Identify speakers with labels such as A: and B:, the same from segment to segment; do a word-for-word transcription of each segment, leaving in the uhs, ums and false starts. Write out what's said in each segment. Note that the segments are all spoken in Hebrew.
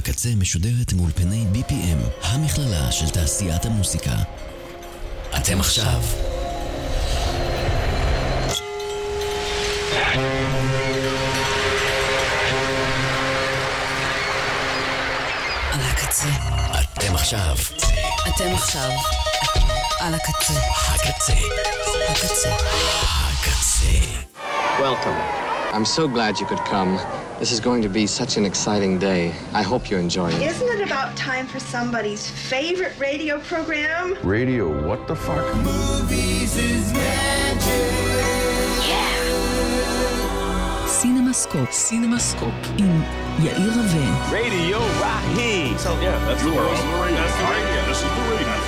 A: הקצה משודרת מאולפני בי פי אם, המכללה של תעשיית המוסיקה. אתם עכשיו
B: על הקצה.
A: אתם עכשיו
B: אתם עכשיו על הקצה.
A: הקצה
B: הקצה.
A: הקצה.
C: Welcome. I'm so glad you could come. This is going to be such an exciting day. I hope you enjoy it.
D: Isn't it about time for somebody's favorite radio program?
E: Radio, what the fuck?
F: Movies is magic.
B: Yeah.
G: סינמסקופ. סינמסקופ עם יאיר רווה.
H: Radio Raheem. So yeah, that's the world. That's the radio. This is the radio.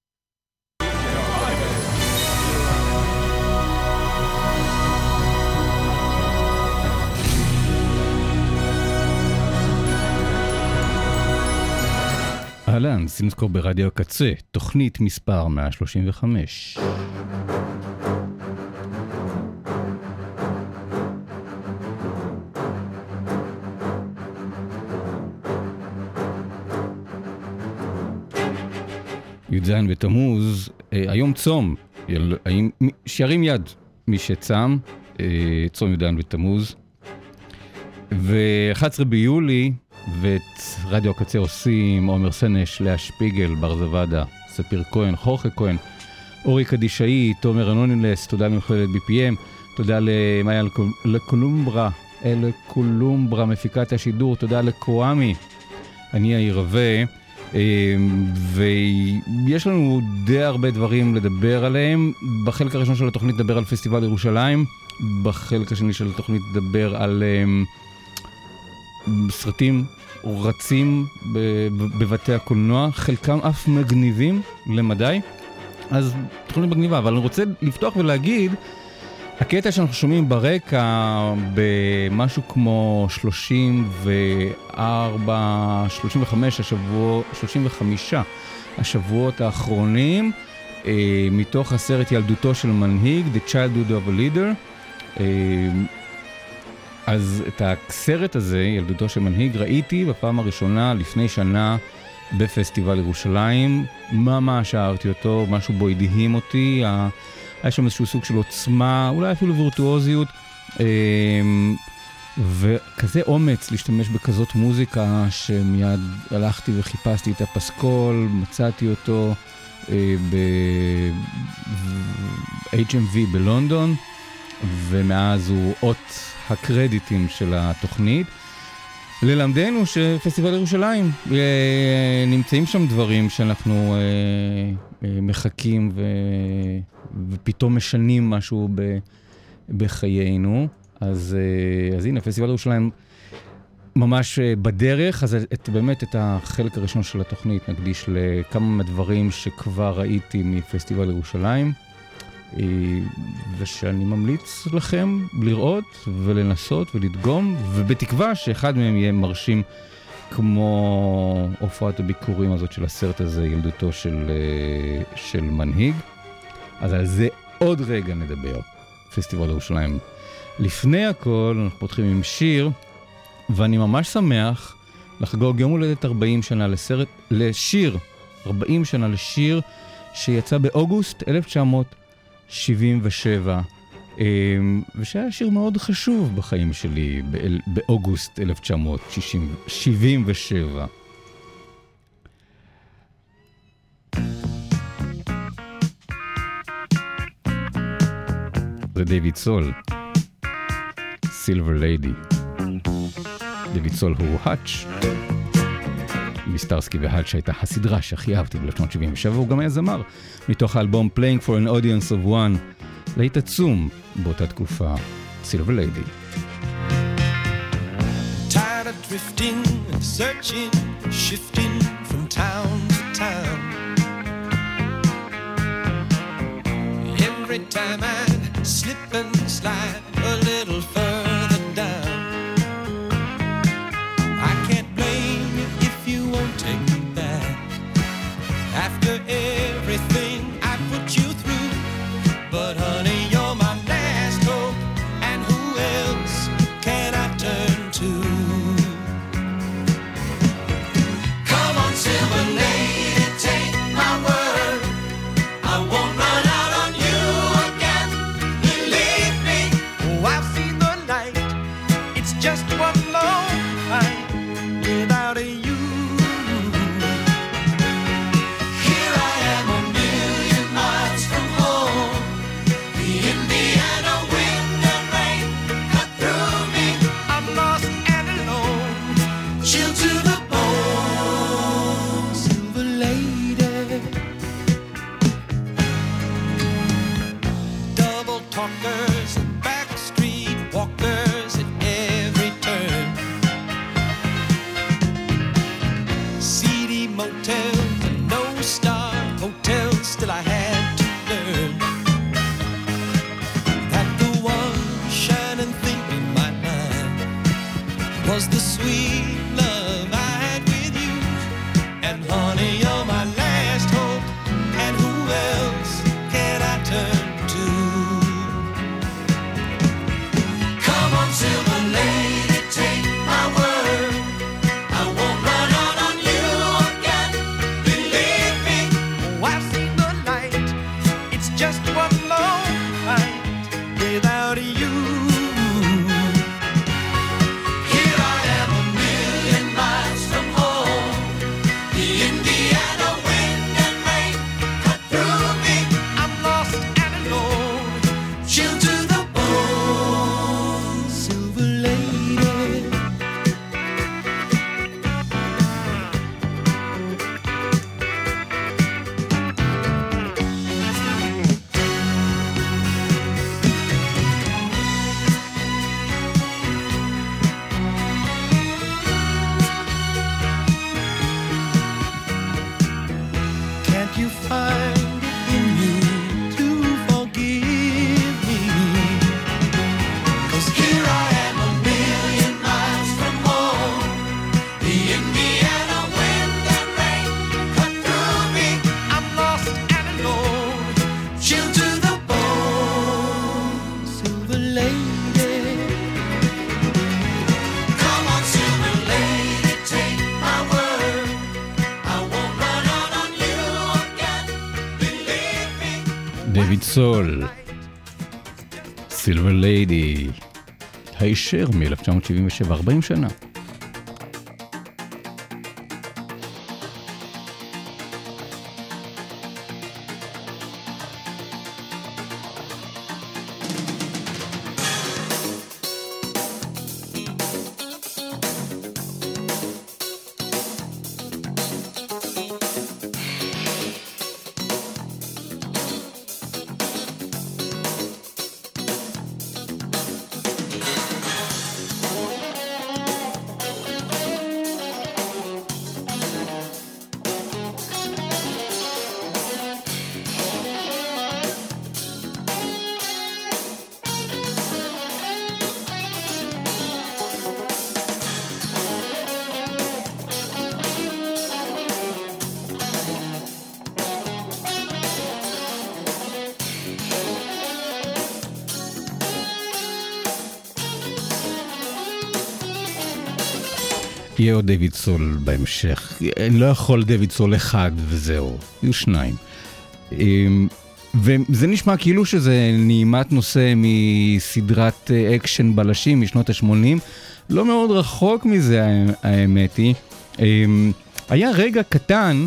I: אהלן, סינמסקופ ברדיו הקצה, תוכנית מספר מאה שלושים וחמש. י"ז בתמוז, אה, היום צום, יל, האם, שירים יד מי שצם, אה, צום י"ז בתמוז, ו-אחד עשר ביולי, ואת רדיו הקצה עושים עומר סנש, לאה שפיגל, בר זוואדה, ספיר כהן, חורכה כהן, אורי קדישאי, תומר אנונילס, תודה למכללת בי פי אם, תודה למאיה לקולומברה, לקולומברה, מפיקת השידור, תודה לקוואמי, אני יאיר רווה, ויש לנו די הרבה דברים לדבר עליהם. בחלק הראשון של התוכנית נדבר על פסטיבל ירושלים, בחלק השני של התוכנית נדבר על סרטים רצים בבתי הקולנוע, חלקם אף מגניבים למדי, אז תוכנית מגניבה. אבל אני רוצה לפתוח ולהגיד, הקטע שאנחנו שומעים ברקע במשהו כמו שלושים וארבע, שלושים וחמש השבוע, שלושים וחמש השבועות האחרונים, אה, מתוך הסרט ילדותו של מנהיג, The Childhood of a Leader. אה, אז את הסרט הזה, ילדותו של מנהיג, ראיתי בפעם הראשונה לפני שנה בפסטיבל ירושלים. ממש אהבתי אותו, משהו בו הדהים אותי, היה שם איזשהו סוג של עוצמה, אולי אפילו וירטואוזיות, וכזה אומץ להשתמש בכזאת מוזיקה, שמיד הלכתי וחיפשתי את הפסקול, מצאתי אותו ב-אייץ' אם וי בלונדון, ומאז הוא אות הקרדיטים של התוכנית. ללמדנו שפסטיבל ירושלים, נמצאים שם דברים שאנחנו מחכים ו... ופתאום משנים משהו ב... בחיינו. אז, אז הנה, פסטיבל ירושלים ממש בדרך. אז את, באמת את החלק הראשון של התוכנית נקדיש לכמה מהדברים שכבר ראיתי מפסטיבל ירושלים, ושאני ממליץ לכם לראות ולנסות ולדגום, ובתקווה שאחד מהם יהיה מרשים כמו הופעת הביקורים הזאת של הסרט הזה, ילדותו של, של מנהיג. אז על זה עוד רגע נדבר, פסטיבל ירושלים. לפני הכל אנחנו פותחים עם שיר, ואני ממש שמח לחגוג יום הולדת ארבעים שנה לסרט, לשיר, ארבעים שנה לשיר שיצא באוגוסט אלף תשע מאות שבעים ושבע, ושהיה שיר מאוד חשוב בחיים שלי באוגוסט אלף תשע מאות שבעים ושבע. זה דיוויד סול, סילבר ליידי. דיוויד סול הוא האץ' מסטרסקי והאץ' שהייתה הסדרה שהכי אהבתי ב-אלף תשע מאות שבעים ושבע, הוא גם היה זמר מתוך האלבום Playing for an Audience of One, להיט עצום באותה תקופה, סילבר ליידי.
F: Tired of drifting and searching, shifting from town to town. Every time I slip and slide a little further down. I can't blame you if you won't take me back. After everything I put you through, but honey, you're my last hope, and who else can I turn to? motels and no star hotels. Still I had to learn that the one shining thing in my mind was the sweet love I had with you. And honey, you're my last hope, and who else can I turn to? Come on, silver lady, take my word, I won't run out on you again. Believe me, oh, I've seen the light. It's just one long night without you. Here I am, a million miles from home. The Indiana wind and rain cut through me. I'm lost and alone, chilled to the bone. Silver lady, can't you find it in you to forgive me? 'Cause here I am, a million miles from home. The Indiana wind and rain cut through me. I'm lost and alone, chilled to the bone. Silver lady, come on, silver lady, take my word, I won't run out on you again. Believe me.
I: דויד סול, סילבר ליידי, הישר מ-אלף תשע מאות שבעים ושבע, ארבעים שנה. יהיה עוד דויד סול בהמשך. אני לא יכול דויד סול אחד וזהו, יהיו שניים. וזה נשמע כאילו שזה נעימת נושא מסדרת אקשן בלשים משנות ה-שמונים. לא מאוד רחוק מזה, האמת היא. היה רגע קטן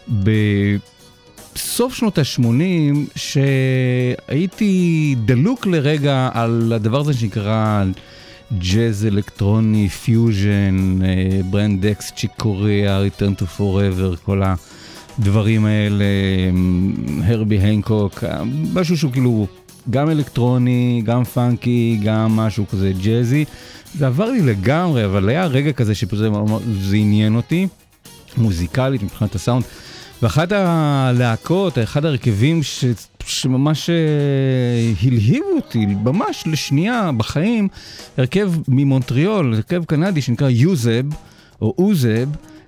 I: בסוף שנות ה-שמונים שהייתי דלוק לרגע על הדבר הזה שנקרא ג'אז אלקטרוני, פיוז'ן, ברנד אקס, צ'יק קוריאה, Return to Forever, כל הדברים האלה, הרבי הנקוק, משהו שהוא כאילו גם אלקטרוני, גם פאנקי, גם משהו כזה ג'אזי. זה עבר לי לגמרי, אבל היה רגע כזה שזה זה עניין אותי, מוזיקלית מבחינת הסאונד. ואחת הלהקות, אחד הרכבים ש... שממש הלהיבו אותי, ממש לשנייה בחיים, הרכב ממונטריאול, הרכב קנדי שנקרא יוזב, או אוזב,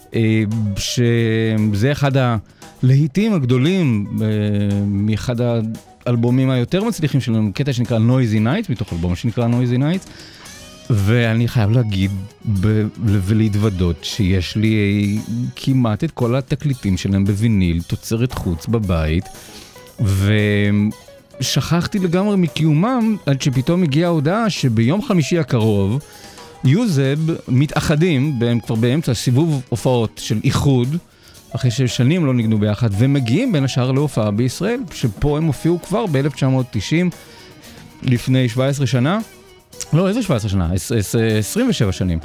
I: שזה אחד הלהיטים הגדולים, מאחד האלבומים היותר מצליחים שלנו, קטע שנקרא Noisy Nights, מתוך אלבום שנקרא Noisy Nights, ואני חייב להגיד ולהתוודות שיש לי כמעט את כל התקליטים שלהם בוויניל, תוצרת חוץ בבית, ושכחתי לגמרי מקיומם עד שפתאום הגיעה ההודעה שביום חמישי הקרוב יוזב מתאחדים, הם כבר באמצע סיבוב הופעות של איחוד, אחרי ששנים לא ניגנו ביחד, ומגיעים בין השאר להופעה בישראל, שפה הם הופיעו כבר ב-אלף תשע מאות תשעים, לפני שבע עשרה שנה, לא, איזה שבע עשרה שנה, עשרים ושבע שנים.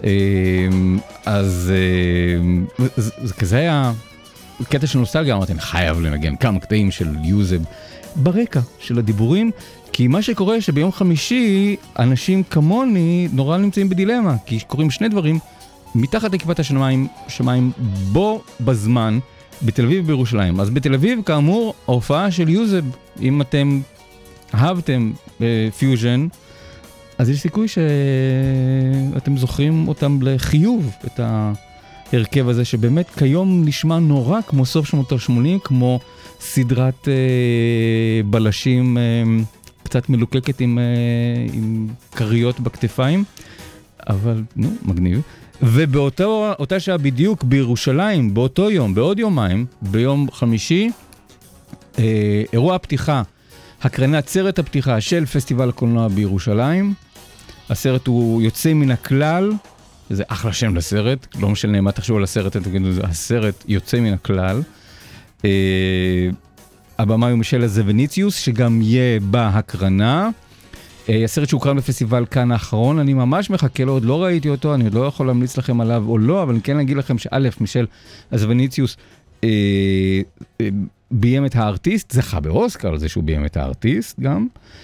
I: אז זה כזה היה קטע של נוסטלגיה, אמרתי, אני חייב לנגן כמה קטעים של יוזב ברקע של הדיבורים, כי מה שקורה שביום חמישי אנשים כמוני נורא נמצאים בדילמה, כי קוראים שני דברים מתחת לכיפת השמיים, שמיים בו בזמן, בתל אביב ובירושלים. אז בתל אביב, כאמור, ההופעה של יוזב, אם אתם אהבתם פיוז'ן, אז יש סיכוי שאתם זוכרים אותם לחיוב, את ההרכב הזה, שבאמת כיום נשמע נורא כמו סוף שנות ה-שמונים, כמו סדרת אה, בלשים אה, קצת מלוקקת עם, אה, עם קריות בכתפיים, אבל נו, מגניב. ובאותה שעה בדיוק בירושלים, באותו יום, בעוד יומיים, ביום חמישי, אה, אירוע הפתיחה, הקרנת סרט הפתיחה של פסטיבל הקולנוע בירושלים. הסרט הוא יוצא מן הכלל, זה אחלה שם לסרט, לא משנה מה תחשבו על הסרט, הסרט יוצא מן הכלל. אה, הבמה הוא מישל זווניציוס, שגם יהיה בהקרנה. אה, הסרט שהוקרן בפסטיבל כאן האחרון, אני ממש מחכה לו, עוד לא ראיתי אותו, אני עוד לא יכול להמליץ לכם עליו או לא, אבל אני כן אגיד לכם שא', מישל זווניציוס אה, אה, ביים את הארטיסט, זכה באוסקר על זה שהוא ביים את הארטיסט גם,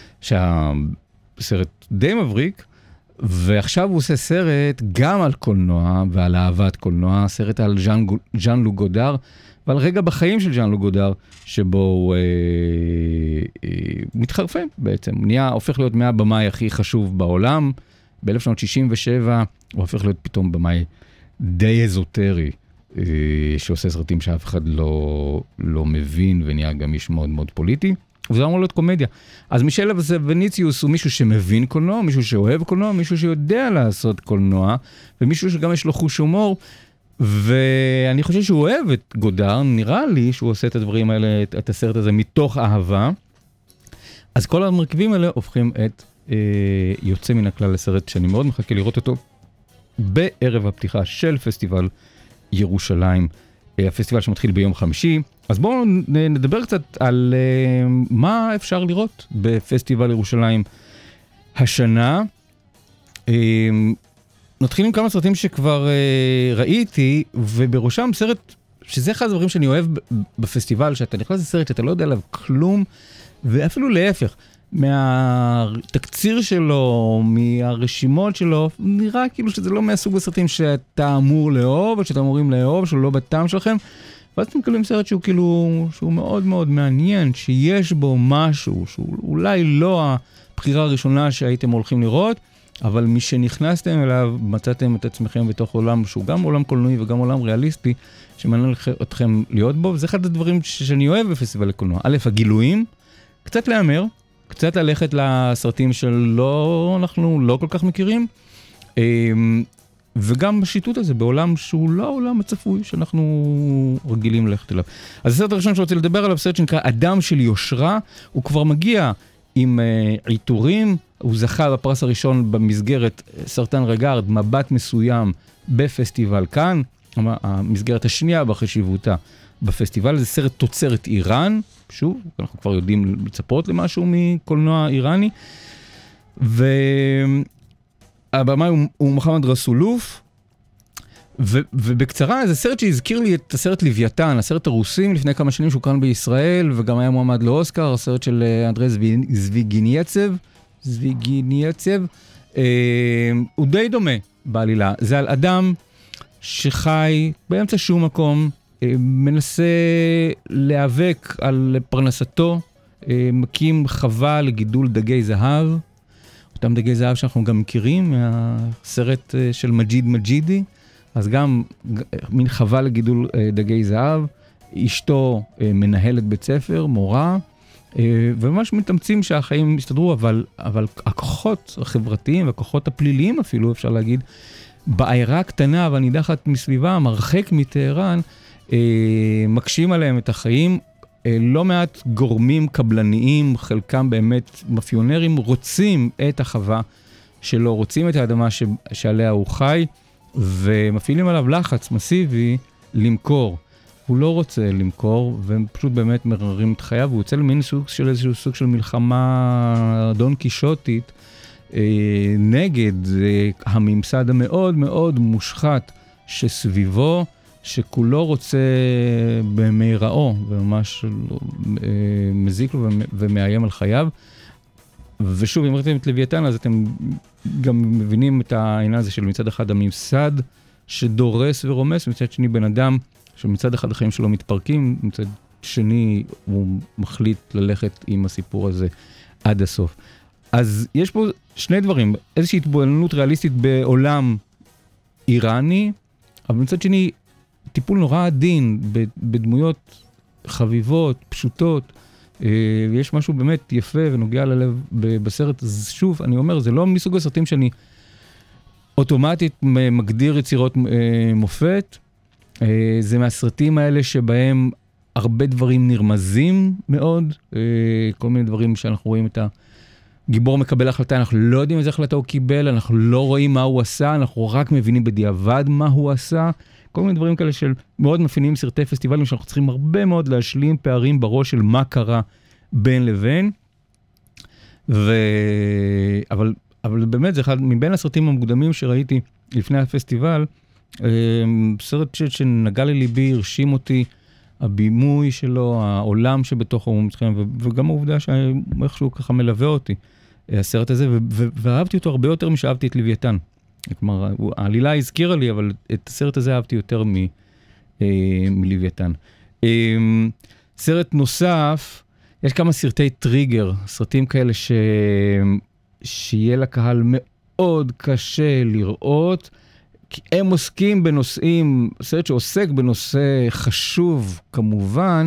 I: שהסרט די מבריק, ועכשיו הוא עושה סרט גם על קולנוע ועל אהבת קולנוע, סרט על ז'אן, ז'אן לוק גודר, ועל רגע בחיים של ז'אן לוק גודר, שבו הוא אה, אה, מתחרפן בעצם, נהיה, הופך להיות מהבמאי הכי חשוב בעולם, ב-אלף תשע מאות שישים ושבע הוא הופך להיות פתאום במאי די אזוטרי, אה, שעושה סרטים שאף אחד לא, לא מבין, ונהיה גם איש מאוד מאוד פוליטי, וזה אמור להיות קומדיה. אז מישל זווניציוס הוא מישהו שמבין קולנוע, מישהו שאוהב קולנוע, מישהו שיודע לעשות קולנוע, ומישהו שגם יש לו חוש הומור, ואני חושב שהוא אוהב את גודר, נראה לי שהוא עושה את הדברים האלה, את הסרט הזה מתוך אהבה. אז כל המרכיבים האלה הופכים את אה, יוצא מן הכלל לסרט שאני מאוד מחכה לראות אותו בערב הפתיחה של פסטיבל ירושלים, אה, הפסטיבל שמתחיל ביום חמישי. אז בואו נדבר קצת על uh, מה אפשר לראות בפסטיבל ירושלים השנה. Uh, נתחיל עם כמה סרטים שכבר uh, ראיתי, ובראשם סרט, שזה אחד הדברים שאני אוהב בפסטיבל, שאתה נכנס לסרט שאתה לא יודע עליו כלום, ואפילו להפך, מהתקציר שלו, מהרשימות שלו, נראה כאילו שזה לא מהסוג הסרטים שאתה אמור לאהוב, או שאתה אמורים לאהוב, שהוא לא בטעם שלכם, ואז אתם מקבלים סרט שהוא כאילו, שהוא מאוד מאוד מעניין, שיש בו משהו, שהוא אולי לא הבחירה הראשונה שהייתם הולכים לראות, אבל משנכנסתם אליו, מצאתם את עצמכם בתוך עולם שהוא גם עולם קולנועי וגם עולם ריאליסטי, שמעניין אתכם להיות בו, וזה אחד הדברים שאני אוהב בפסטיבל הקולנוע. א', הגילויים, קצת להמר, קצת ללכת לסרטים שלא, אנחנו לא כל כך מכירים, וגם בשיטוט הזה, בעולם שהוא לא העולם הצפוי, שאנחנו רגילים ללכת אליו. אז הסרט הראשון שרוצה לדבר עליו, סרט שנקרא אדם של יושרה, הוא כבר מגיע עם uh, עיטורים, הוא זכה בפרס הראשון במסגרת סרטן רגארד, מבט מסוים בפסטיבל כאן, המסגרת השנייה בחשיבותה בפסטיבל, זה סרט תוצרת איראן, שוב, אנחנו כבר יודעים לצפות למשהו מקולנוע איראני, ו... הבמה הוא, הוא מוחמד רסולוף, ו, ובקצרה, זה סרט שהזכיר לי את הסרט לוויתן, הסרט הרוסים לפני כמה שנים שהוקרן בישראל, וגם היה מועמד לאוסקר, הסרט של אנדרי זוויגינייצב, זוויגינייצב, אה, הוא די דומה בעלילה. זה על אדם שחי באמצע שום מקום, אה, מנסה להיאבק על פרנסתו, אה, מקים חווה לגידול דגי זהב, אותם דגי זהב שאנחנו גם מכירים מהסרט של מג'יד מג'ידי, אז גם מין חווה לגידול דגי זהב, אשתו מנהלת בית ספר, מורה, וממש מתאמצים שהחיים יסתדרו, אבל, אבל הכוחות החברתיים והכוחות הפליליים אפילו, אפשר להגיד, בעיירה הקטנה והנידחת מסביבה, מרחק מטהרן, מקשים עליהם את החיים, לא מעט גורמים קבלניים, חלקם באמת מאפיונרים, רוצים את החווה שלו, רוצים את האדמה ש... שעליה הוא חי, ומפעילים עליו לחץ מסיבי למכור. הוא לא רוצה למכור, והם פשוט באמת מררים את חייו, הוא יוצא למין סוג של איזשהו סוג של מלחמה דון קישוטית, אה, נגד אה, הממסד המאוד מאוד מושחת שסביבו, שכולו רוצה במהיראו, וממש מזיק לו ומאיים על חייו. ושוב, אם ראיתם את לוויתן, אז אתם גם מבינים את העניין הזה של מצד אחד הממסד שדורס ורומס, מצד שני בן אדם שמצד אחד החיים שלו מתפרקים, מצד שני הוא מחליט ללכת עם הסיפור הזה עד הסוף. אז יש פה שני דברים, איזושהי התבוננות ריאליסטית בעולם איראני, אבל מצד שני טיפול נורא עדין בדמויות חביבות, פשוטות, יש משהו באמת יפה ונוגע ללב בסרט. אז שוב, אני אומר, זה לא מסוג הסרטים שאני אוטומטית מגדיר יצירות מופת, זה מהסרטים האלה שבהם הרבה דברים נרמזים מאוד, כל מיני דברים שאנחנו רואים את הגיבור מקבל החלטה, אנחנו לא יודעים איזה החלטה הוא קיבל, אנחנו לא רואים מה הוא עשה, אנחנו רק מבינים בדיעבד מה הוא עשה, כל מיני דברים כאלה של מאוד מפעילים סרטי פסטיבלים, שאנחנו צריכים הרבה מאוד להשלים פערים בראש של מה קרה בין לבין, ו... אבל, אבל באמת זה אחד מבין הסרטים המוקדמים שראיתי לפני הפסטיבל, סרט ש... שנגע לליבי, הרשים אותי, הבימוי שלו, העולם שבתוכו הוא מתחיל, ו... וגם העובדה שאיכשהו ככה מלווה אותי, הסרט הזה, ו... ו... ואהבתי אותו הרבה יותר משאהבתי את לוויתן. כלומר, העלילה הזכירה לי, אבל את הסרט הזה אהבתי יותר מ... מלוויתן. סרט נוסף, יש כמה סרטי טריגר, סרטים כאלה ש... שיהיה לקהל מאוד קשה לראות, כי הם עוסקים בנושאים, סרט שעוסק בנושא חשוב כמובן,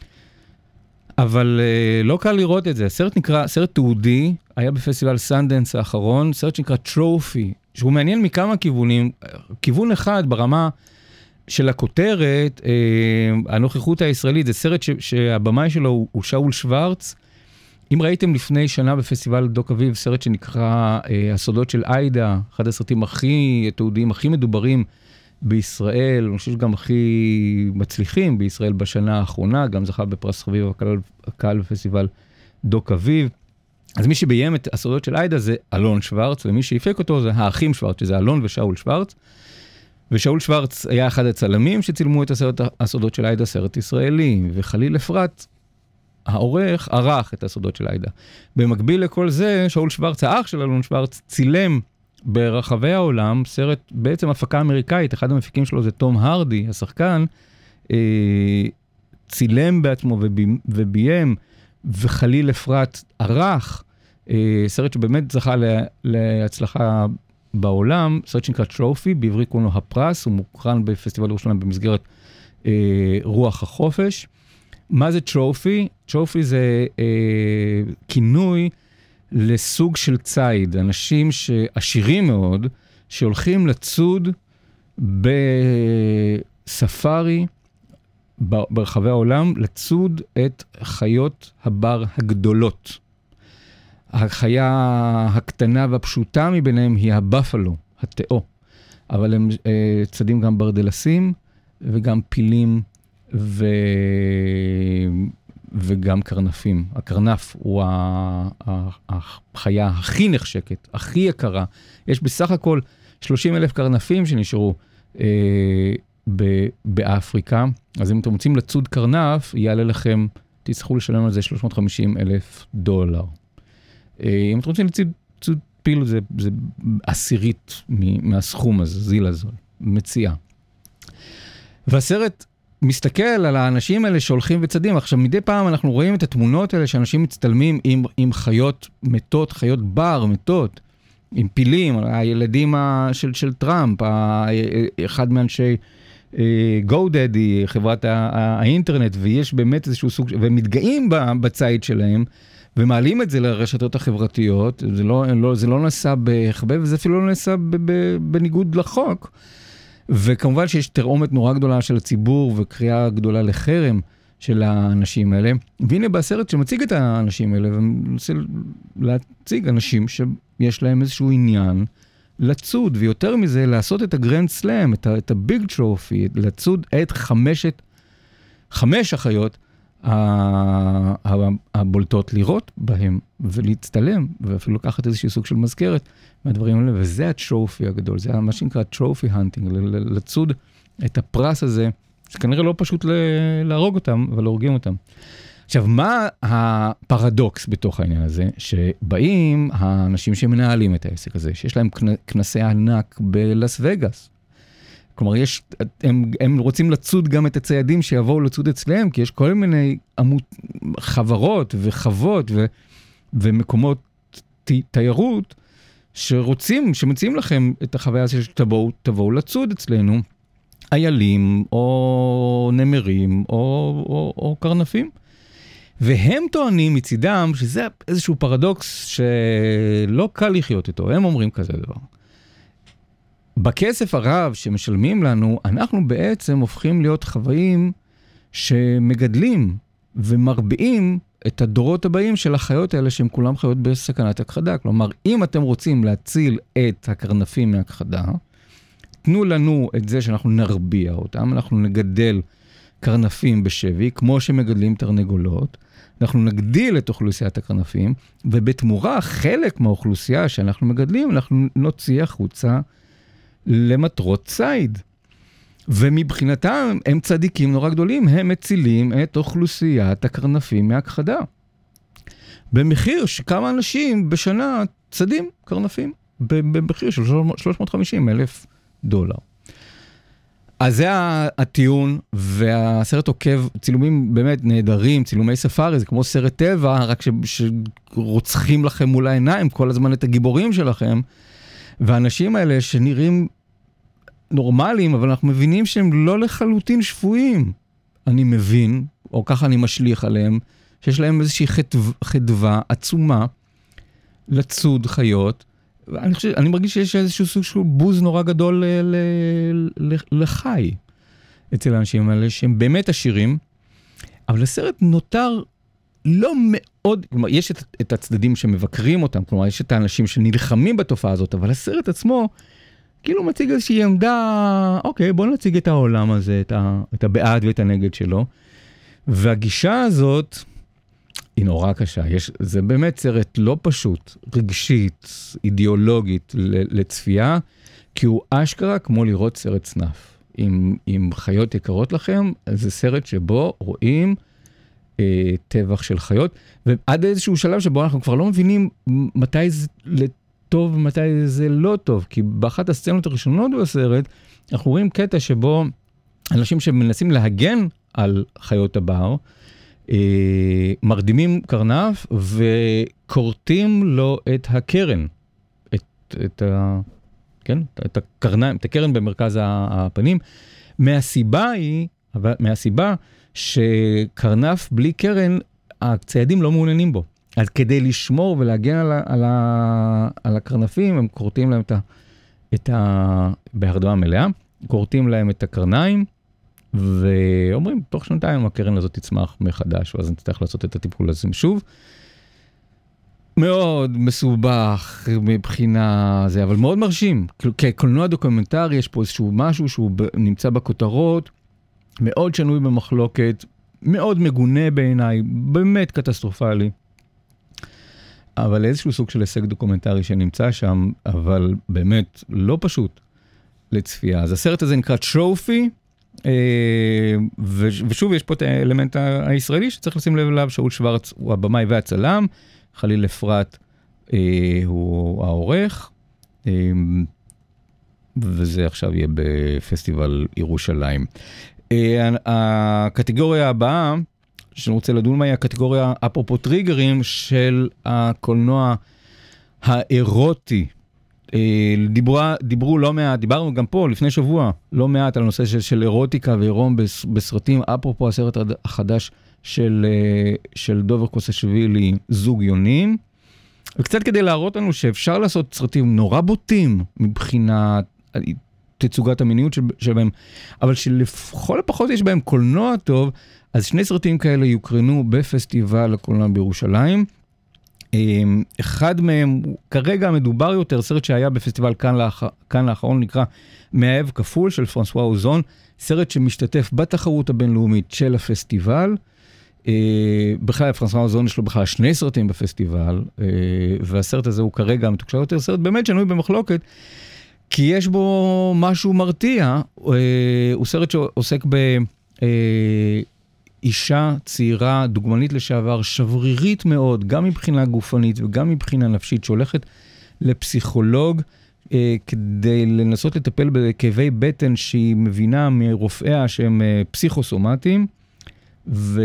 I: אבל uh, לא קל לראות את זה. הסרט נקרא, סרט תעודי, היה בפסטיבל סנדנס האחרון, סרט שנקרא טרופי, שהוא מעניין מכמה כיוונים. כיוון אחד ברמה של הכותרת, uh, הנוכחות הישראלית, זה סרט ש, שהבמאי שלו הוא, הוא שאול שוורץ. אם ראיתם לפני שנה בפסטיבל דוק אביב, סרט שנקרא uh, הסודות של איידה, אחד הסרטים הכי תעודיים, הכי מדוברים בישראל, אני חושב שגם הכי מצליחים בישראל בשנה האחרונה, גם זכה בפרס חביב הקהל, הקהל בפסטיבל דוק אביב. אז מי שביים את הסודות של איידה זה אלון שוורץ, ומי שהפיק אותו זה האחים שוורץ, שזה אלון ושאול שוורץ. ושאול שוורץ היה אחד הצלמים שצילמו את הסרט הסודות של איידה, סרט ישראלי, וחליל אפרת, העורך, ערך את הסודות של איידה. במקביל לכל זה, שאול שוורץ, האח של אלון שוורץ, צילם ברחבי העולם, סרט בעצם הפקה אמריקאית, אחד המפיקים שלו זה תום הרדי, השחקן, אה, צילם בעצמו ובי, וביים, וחליל אפרת ערך, אה, סרט שבאמת זכה לה, להצלחה בעולם, סרט שנקרא טרופי, בעברית קוראים לו הפרס, הוא מוקרן בפסטיבל ירושלים במסגרת אה, רוח החופש. מה זה טרופי? טרופי זה אה, כינוי לסוג של צייד, אנשים שעשירים מאוד, שהולכים לצוד בספארי ברחבי העולם, לצוד את חיות הבר הגדולות. החיה הקטנה והפשוטה מביניהם היא הבפלו, התאו, אבל הם אה, צדים גם ברדלסים וגם פילים ו... וגם קרנפים. הקרנף הוא החיה הכי נחשקת, הכי יקרה. יש בסך הכל שלושים אלף קרנפים שנשארו אה, ב- באפריקה. אז אם אתם רוצים לצוד קרנף, יעלה לכם, תצטרכו לשלם על זה שלוש מאות וחמישים אלף דולר. אה, אם אתם רוצים לצוד צוד פיל, זה, זה עשירית מהסכום הזה, זיל הזול, מציאה. והסרט מסתכל על האנשים האלה שהולכים וצדים. עכשיו, מדי פעם אנחנו רואים את התמונות האלה שאנשים מצטלמים עם, עם חיות מתות, חיות בר מתות, עם פילים, הילדים של, של טראמפ, אחד מאנשי GoDaddy, חברת האינטרנט, ויש באמת איזשהו סוג, ומתגאים בצייד שלהם, ומעלים את זה לרשתות החברתיות, זה לא, לא, זה לא נעשה בהחבא, וזה אפילו לא נעשה בניגוד לחוק. וכמובן שיש תרעומת נורא גדולה של הציבור וקריאה גדולה לחרם של האנשים האלה. והנה בסרט שמציג את האנשים האלה, ומנסה להציג אנשים שיש להם איזשהו עניין לצוד, ויותר מזה לעשות את הגרנד סלאם, את הביג טרופי, לצוד את חמשת, חמש החיות הבולטות, לראות בהם ולהצטלם, ואפילו לקחת איזשהו סוג של מזכרת מהדברים האלה, וזה הטרופי הגדול, זה מה שנקרא טרופי הנטינג, לצוד את הפרס הזה, שכנראה לא פשוט להרוג אותם, אבל להורגים אותם. עכשיו, מה הפרדוקס בתוך העניין הזה? שבאים האנשים שמנהלים את העסק הזה, שיש להם כנסי ענק בלס וגאס, כלומר, יש, הם, הם רוצים לצוד גם את הציידים שיבואו לצוד אצלם, כי יש כל מיני עמות, חברות וחוות ו, ומקומות ת, תיירות שרוצים, שמציעים לכם את החוויה הזאת שתבואו, תבואו לצוד אצלנו, איילים או נמרים או, או, או קרנפים. והם טוענים מצידם שזה איזשהו פרדוקס שלא קל לחיות איתו. הם אומרים כזה דבר. בכסף הרב שמשלמים לנו, אנחנו בעצם הופכים להיות חוואים שמגדלים ומרביעים את הדורות הבאים של החיות האלה שהם כולם חיות בסכנת הכחדה. כלומר, אם אתם רוצים להציל את הקרנפים מהכחדה, תנו לנו את זה שאנחנו נרביע אותם, אנחנו נגדל קרנפים בשבי, כמו שמגדלים תרנגולות, אנחנו נגדיל את אוכלוסיית הקרנפים, ובתמורה חלק מהאוכלוסייה שאנחנו מגדלים, אנחנו נוציא החוצה למטרות ציד. ומבחינתם הם צדיקים נורא גדולים, הם מצילים את אוכלוסיית הקרנפים מהכחדה. במחיר שכמה אנשים בשנה צדים קרנפים, במחיר של שלוש מאות וחמישים אלף דולר. אז זה הטיעון, והסרט עוקב, צילומים באמת נהדרים, צילומי ספארי, זה כמו סרט טבע, רק ש, שרוצחים לכם מול העיניים כל הזמן את הגיבורים שלכם, והאנשים האלה שנראים נורמליים, אבל אנחנו מבינים שהם לא לחלוטין שפויים. אני מבין, או ככה אני משליך עליהם, שיש להם איזושהי חדווה, חדווה עצומה לצוד חיות, אני חושב, אני מרגיש שיש איזשהו סוג של בוז נורא גדול ל, ל, ל, לחי אצל האנשים האלה, שהם באמת עשירים, אבל הסרט נותר לא מאוד, כלומר, יש את, את הצדדים שמבקרים אותם, כלומר, יש את האנשים שנלחמים בתופעה הזאת, אבל הסרט עצמו, כאילו מציג איזושהי עמדה, אוקיי, בוא נציג את העולם הזה, את, ה, את הבעד ואת הנגד שלו, והגישה הזאת, היא נורא קשה. יש, זה באמת סרט לא פשוט, רגשית, אידיאולוגית לצפייה, כי הוא אשכרה כמו לראות סרט סנף. עם, עם חיות יקרות לכם, זה סרט שבו רואים אה, טבח של חיות, ועד איזשהו שלב שבו אנחנו כבר לא מבינים מתי זה טוב ומתי זה לא טוב, כי באחת הסצנות הראשונות בסרט, אנחנו רואים קטע שבו אנשים שמנסים להגן על חיות הבר, מרדימים קרנף וקורטים לו את הקרן, את, את, ה, כן? את הקרניים, את הקרן במרכז הפנים. מהסיבה היא, מהסיבה שקרנף בלי קרן, הציידים לא מעוניינים בו. אז כדי לשמור ולהגן על, ה, על, ה, על הקרנפים, הם קורטים להם את ה, את ה, בהרדמה מלאה, קורטים להם את הקרניים, ואומרים, תוך שנתיים הקרן הזאת תצמח מחדש, ואז נצטרך לעשות את הטיפול הזה שוב. מאוד מסובך מבחינה זה, אבל מאוד מרשים. כקולנוע דוקומנטרי, יש פה איזשהו משהו שהוא נמצא בכותרות, מאוד שנוי במחלוקת, מאוד מגונה בעיניי, באמת קטסטרופלי. אבל איזשהו סוג של הישג דוקומנטרי שנמצא שם, אבל באמת לא פשוט לצפייה. אז הסרט הזה נקרא טרופי, ושוב יש פה את האלמנט הישראלי שצריך לשים לב אליו, שאול שוורץ הוא הבמאי והצלם, חליל אפרת הוא העורך, וזה עכשיו יהיה בפסטיבל ירושלים. הקטגוריה הבאה שאני רוצה לדון מהי הקטגוריה אפרופו טריגרים של הקולנוע האירוטי. דיברו, דיברו לא מעט, דיברנו גם פה לפני שבוע, לא מעט על נושא של, של אירוטיקה ועירום בסרטים, אפרופו הסרט החדש של, של דובר קוסשווילי, זוג יונים, וקצת כדי להראות לנו שאפשר לעשות סרטים נורא בוטים מבחינת תצוגת המיניות שבהם, אבל שלכל הפחות יש בהם קולנוע טוב, אז שני סרטים כאלה יוקרנו בפסטיבל הקולנוע בירושלים. אחד מהם, כרגע מדובר יותר, סרט שהיה בפסטיבל כאן, לאח... כאן לאחרון, נקרא מאהב כפול של פרנסואה אוזון, סרט שמשתתף בתחרות הבינלאומית של הפסטיבל. בכלל, פרנסואה אוזון יש לו בכלל שני סרטים בפסטיבל, והסרט הזה הוא כרגע מתוקשר יותר, סרט באמת שנוי במחלוקת, כי יש בו משהו מרתיע, הוא סרט שעוסק ב... אישה צעירה, דוגמנית לשעבר, שברירית מאוד, גם מבחינה גופנית וגם מבחינה נפשית, שהולכת לפסיכולוג כדי לנסות לטפל בכאבי בטן שהיא מבינה מרופאיה שהם פסיכוסומטיים, ו...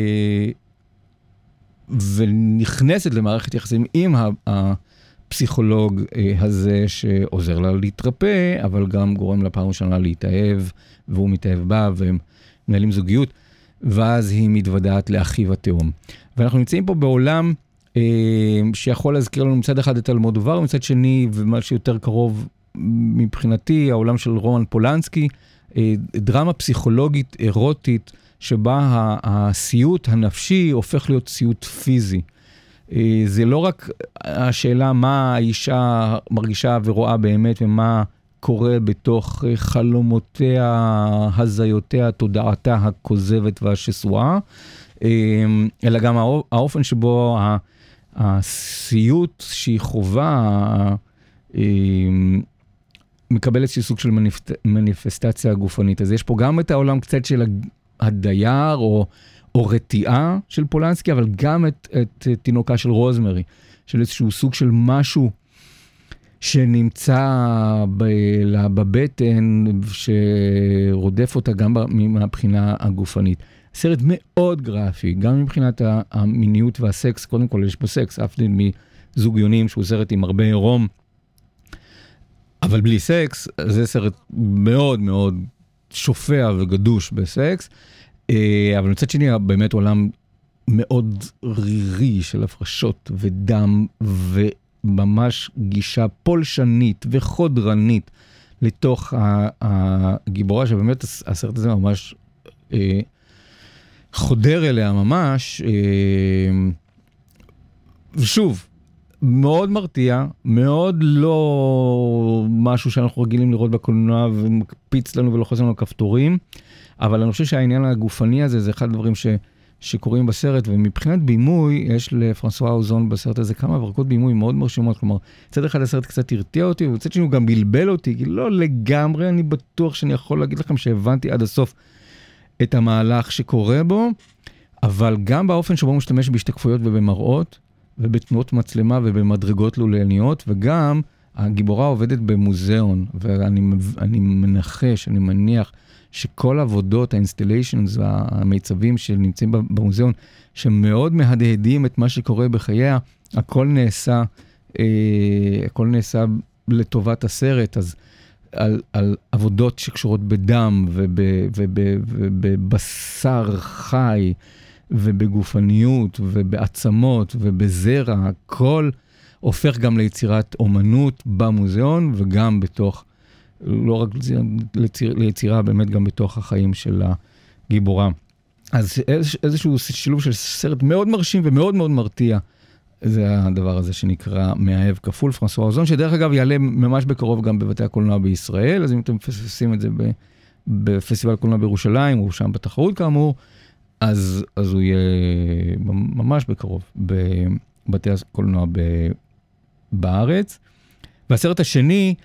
I: ונכנסת למערכת יחסים עם הפסיכולוג הזה שעוזר לה להתרפא, אבל גם גורם לה פעם ראשונה להתאהב, והוא מתאהב בה, והם מנהלים זוגיות, ואז היא מתוודעת לאחיו התאום. ואנחנו נמצאים פה בעולם שיכול להזכיר לנו מצד אחד את אלמודובר, ומצד שני, ומה שיותר קרוב מבחינתי, העולם של רומן פולנסקי, דרמה פסיכולוגית אירוטית, שבה הסיוט הנפשי הופך להיות סיוט פיזי. זה לא רק השאלה מה האישה מרגישה ורואה באמת, ומה קורה בתוך חלומותיה, הזיותיה, תודעתה הכוזבת והשסועה, אלא גם האופן שבו הסיוט שהיא חובה מקבל איזשהו סוג של מניפסטציה גופנית. אז יש פה גם את העולם קצת של הדייר או, או רתיעה של פולנסקי, אבל גם את, את תינוקה של רוזמרי, של איזשהו סוג של משהו שנמצא ב- בבטן, שרודף אותה גם מהבחינה הגופנית. סרט מאוד גרפי, גם מבחינת המיניות והסקס, קודם כל יש בו סקס, אף דין מזוגיונים, שהוא סרט עם הרבה עירום, אבל בלי סקס, זה סרט מאוד מאוד שופע וגדוש בסקס, אבל מצד שני, באמת עולם מאוד רירי של הפרשות ודם, וממש גישה פולשנית וחודרנית לתוך הגיבורה, שבאמת הסרט הזה ממש חודר אליה ממש, ושוב, מאוד מרתיע, מאוד לא משהו שאנחנו רגילים לראות בקולנוע ומקפיץ לנו ולוחץ לנו כפתורים, אבל אני חושב שהעניין הגופני הזה זה אחד הדברים ש, שקורים בסרט, ומבחינת בימוי, יש לפרנסואה אוזון בסרט הזה כמה עברכות בימוי מאוד מרשימות, כלומר, צד אחד הסרט קצת הרתיע אותי, וצד שני הוא גם בלבל אותי, כי לא לגמרי, אני בטוח שאני יכול להגיד לכם שהבנתי עד הסוף את המהלך שקורה בו, אבל גם באופן שבו הוא משתמש בהשתקפויות ובמראות, ובתנועות מצלמה ובמדרגות לולניות, וגם הגיבורה עובדת במוזיאון, ואני אני מנחש, אני מניח, שכל עבודות, האינסטליישנס והמיצבים שנמצאים במוזיאון, שמאוד מהדהדים את מה שקורה בחייה, הכל נעשה, אה, הכל נעשה לטובת הסרט, אז על, על עבודות שקשורות בדם וב, וב, ובבשר חי, ובגופניות, ובעצמות, ובזרע, הכל הופך גם ליצירת אומנות במוזיאון, וגם בתוך, לא רק ליציר, ליצירה, באמת גם בתוך החיים של הגיבורה. אז איזשהו שילוב של סרט מאוד מרשים ומאוד מאוד מרתיע, זה הדבר הזה שנקרא מאהב כפול, פרנסואה אוזון, שדרך אגב יעלה ממש בקרוב גם בבתי הקולנוע בישראל, אז אם אתם מפספסים את זה בפסטיבל קולנוע בירושלים, או שם בתחרות כאמור, אז, אז הוא יהיה ממש בקרוב בבתי הקולנוע ב, בארץ. והסרט השני,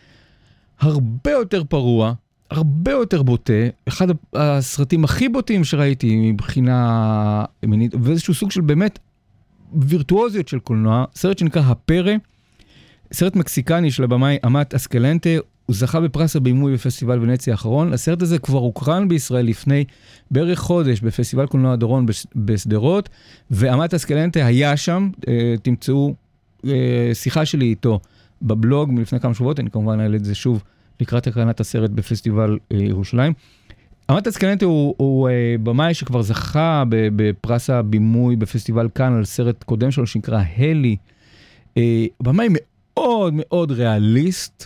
I: הרבה יותר פרוע, הרבה יותר בוטה, אחד הסרטים הכי בוטים שראיתי מבחינה מינית, ואיזשהו סוג של באמת וירטואוזיות של קולנוע, סרט שנקרא הפרא, סרט מקסיקני של הבמאי אמט אסקלנטה, הוא זכה בפרס הבימוי בפסטיבל ונציה האחרון. הסרט הזה כבר הוקרן בישראל לפני בערך חודש בפסטיבל קולנוע דורון בסדרות, ואמט אסקלנטה היה שם, תמצאו שיחה שלי איתו בבלוג מלפני כמה שבועות, אני כמובן אעלה את זה שוב לקראת הקרנת הסרט בפסטיבל ירושלים. אמט אסקלנטה הוא, הוא במאי שכבר זכה בפרס הבימוי בפסטיבל כאן על סרט קודם שלו שנקרא הלי, במאי מאוד מאוד ריאליסט,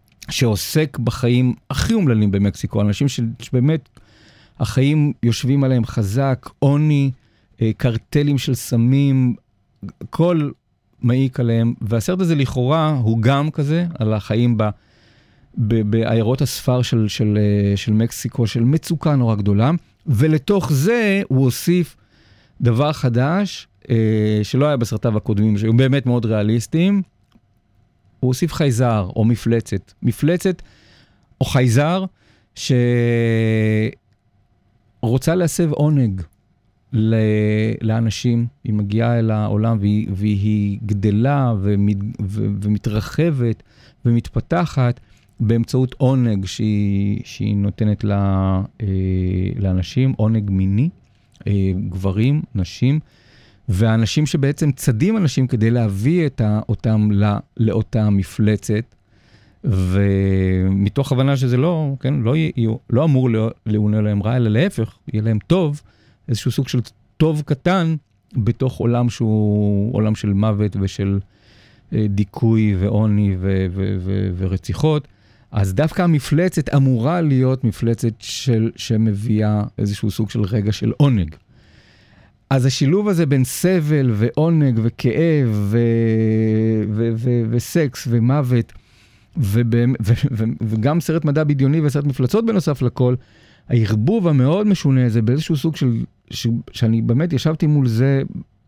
I: שעוסק בחיים הכי אומללים במקסיקו, אנשים שבאמת החיים יושבים עליהם חזק, עוני, קרטלים של סמים, כל מעיק עליהם, והסרט הזה לכאורה הוא גם כזה, על החיים ב, ב, בעיירות הספר של, של, של מקסיקו, של מצוקה נורא גדולה, ולתוך זה הוא הוסיף דבר חדש, שלא היה בסרטיו הקודמים, שהם באמת מאוד ריאליסטיים, הוא הוסיף חייזר או מפלצת. מפלצת או חייזר שרוצה להסב עונג לאנשים, היא מגיעה אל העולם והיא, והיא גדלה ומת, ו, ומתרחבת ומתפתחת באמצעות עונג שהיא, שהיא נותנת לה, לאנשים, עונג מיני, גברים, נשים, והאנשים שבעצם צדים אנשים כדי להביא את אותם לאותה מפלצת, ומתוך הבנה שזה לא, כן, לא, לא אמור לעונה להם רע, אלא להפך, יהיה להם טוב, איזשהו סוג של טוב קטן, בתוך עולם שהוא עולם של מוות ושל דיכוי ועוני ו- ו- ו- ורציחות. אז דווקא המפלצת אמורה להיות מפלצת של, שמביאה איזשהו סוג של רגע של עונג. אז השילוב הזה בין סבל ועונג וכאב ו- ו- ו- וסקס ומוות, ו- ו- ו- וגם סרט מדע בדיוני וסרט מפלצות בנוסף לכל, הערבוב המאוד משונה זה באיזשהו סוג של, ש- שאני באמת ישבתי מול זה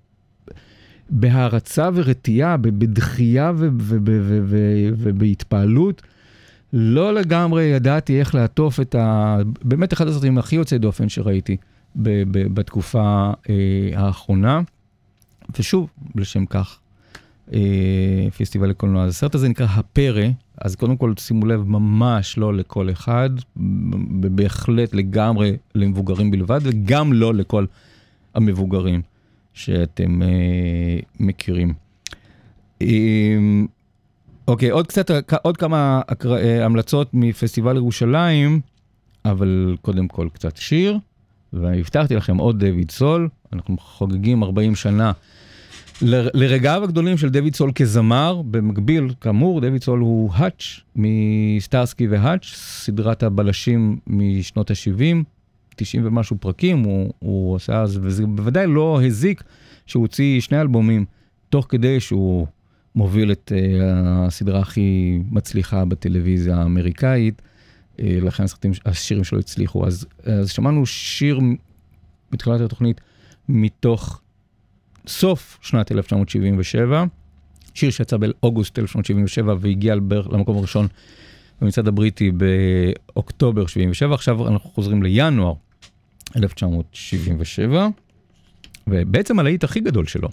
I: בהרצה ורתיעה, בדחייה ו- ו- ו- ו- ו- ובהתפעלות, לא לגמרי ידעתי איך לעטוף את ה... באמת אחד הסרטים הכי יוצא דופן שראיתי ב- ב- בתקופה אה, האחרונה, ושוב, לשם כך, אה, פסטיבל לקולנוע. אז הסרט הזה נקרא הפרא, אז קודם כל שימו לב ממש לא לכל אחד, בהחלט לגמרי למבוגרים בלבד, וגם לא לכל המבוגרים שאתם אה, מכירים. אה, אוקיי, עוד קצת, עוד כמה המלצות מפסטיבל ירושלים, אבל קודם כל קצת שיר, והבטחתי לכם עוד דויד סול, אנחנו חוגגים ארבעים שנה ל- לרגעיו הגדולים של דויד סול כזמר, במקביל, כאמור, דויד סול הוא האץ' מסטארסקי והאץ', סדרת הבלשים משנות ה-שבעים, תשעים ומשהו פרקים, הוא, הוא עושה אז, וזה בוודאי לא הזיק שהוא הוציא שני אלבומים, תוך כדי שהוא מוביל את uh, הסדרה הכי מצליחה בטלוויזיה האמריקאית, uh, לכן הסרטים, השירים שלו הצליחו. אז, אז שמענו שיר מתחילת התוכנית מתוך סוף שנת אלף תשע מאות שבעים ושבע, שיר שיצא באוגוסט אלף תשע מאות שבעים ושבע והגיע למקום הראשון במצעד הבריטי באוקטובר שבעים ושבע, עכשיו אנחנו חוזרים לינואר אלף תשע מאות שבעים ושבע, ובעצם הלהיט הכי גדול שלו.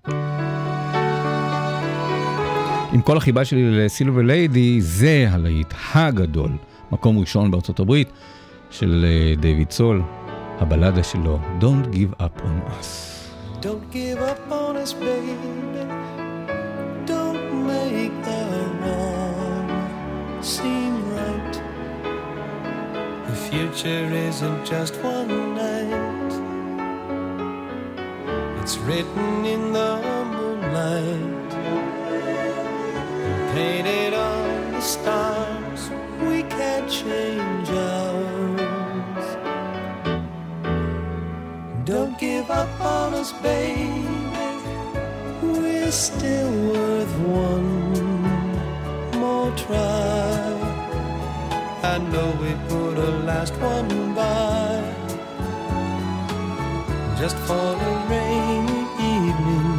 I: עם כל החיבה שלי לסילבר ליידי, זה הלהיט הגדול, מקום ראשון בארצות הברית של דיוויד סול, הבלדה שלו, Don't Give Up On Us.
F: Don't give up on us, baby. Don't make the wrong seem right. The future isn't just one night. It's written in the moonlight, painted on the stars. We can't change ours. Don't give up on us, baby. We're still worth one more try. I know we put a last one by, just for a rainy evening,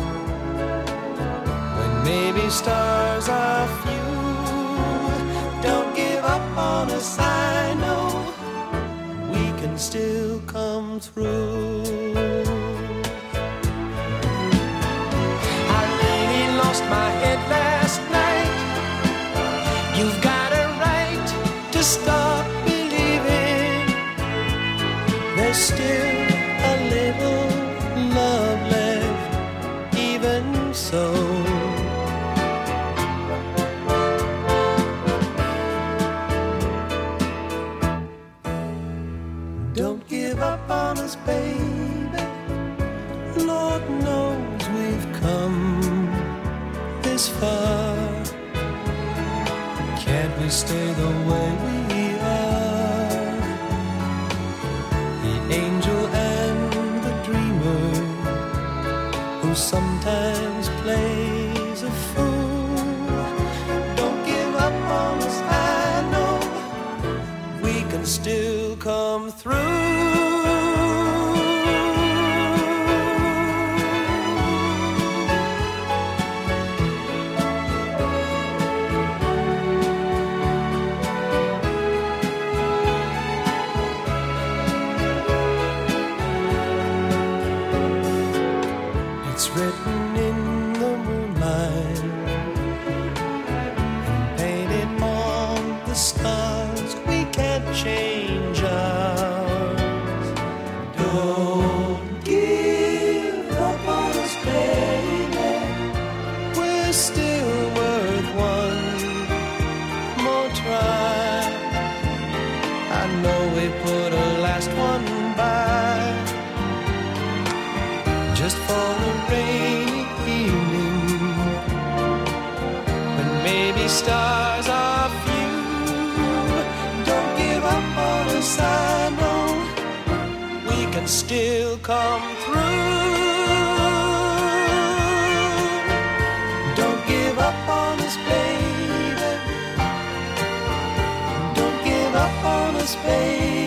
F: when maybe stars are few. Don't give up on us, I know we can still come through. I really lost my head last night. You've got a right to start believing there's still a little love left, even so. Don't give up on us, baby. Lord knows we've come this far. Can't we stay the way we are? The angel and the dreamer, who sometimes plays a fool. Don't give up on us, I know we can still come through. by, just for a rainy evening, when maybe stars are few. Don't give up on us, I know we can still come through. Don't give up on us, baby. Don't give up on us, baby.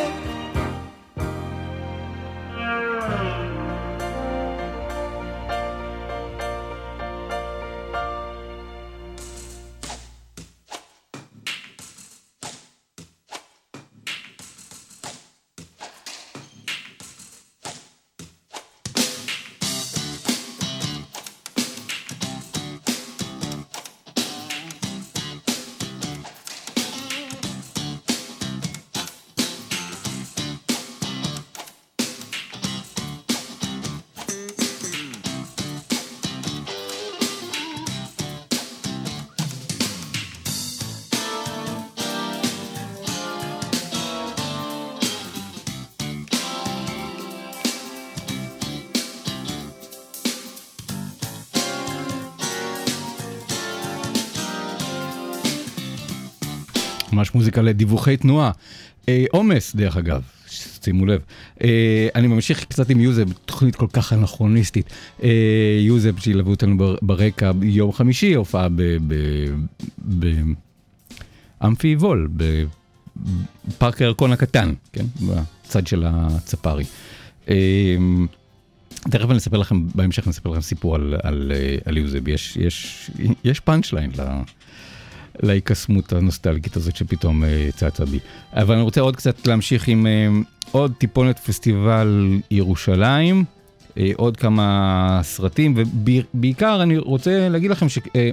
I: ממש מוזיקה לדיווחי תנועה. עומס, דרך אגב, שימו לב. אני ממשיך קצת עם יוזב, תוכנית כל כך אנכרוניסטית. יוזב שילוו אותנו ברקע יום חמישי, הופעה באמפי וול, בפארק הירקון הקטן, כן? בצד של הצפרי. תכף אני אספר לכם, בהמשך אני אספר לכם סיפור על, על, על יוזב. יש, יש, יש פאנצ'ליין ל... להיקסמות הנוסטלגית הזאת שפתאום צעצה בי. אבל אני רוצה עוד קצת להמשיך עם עוד טיפונת פסטיבל ירושלים, עוד כמה סרטים, ובעיקר אני רוצה להגיד לכם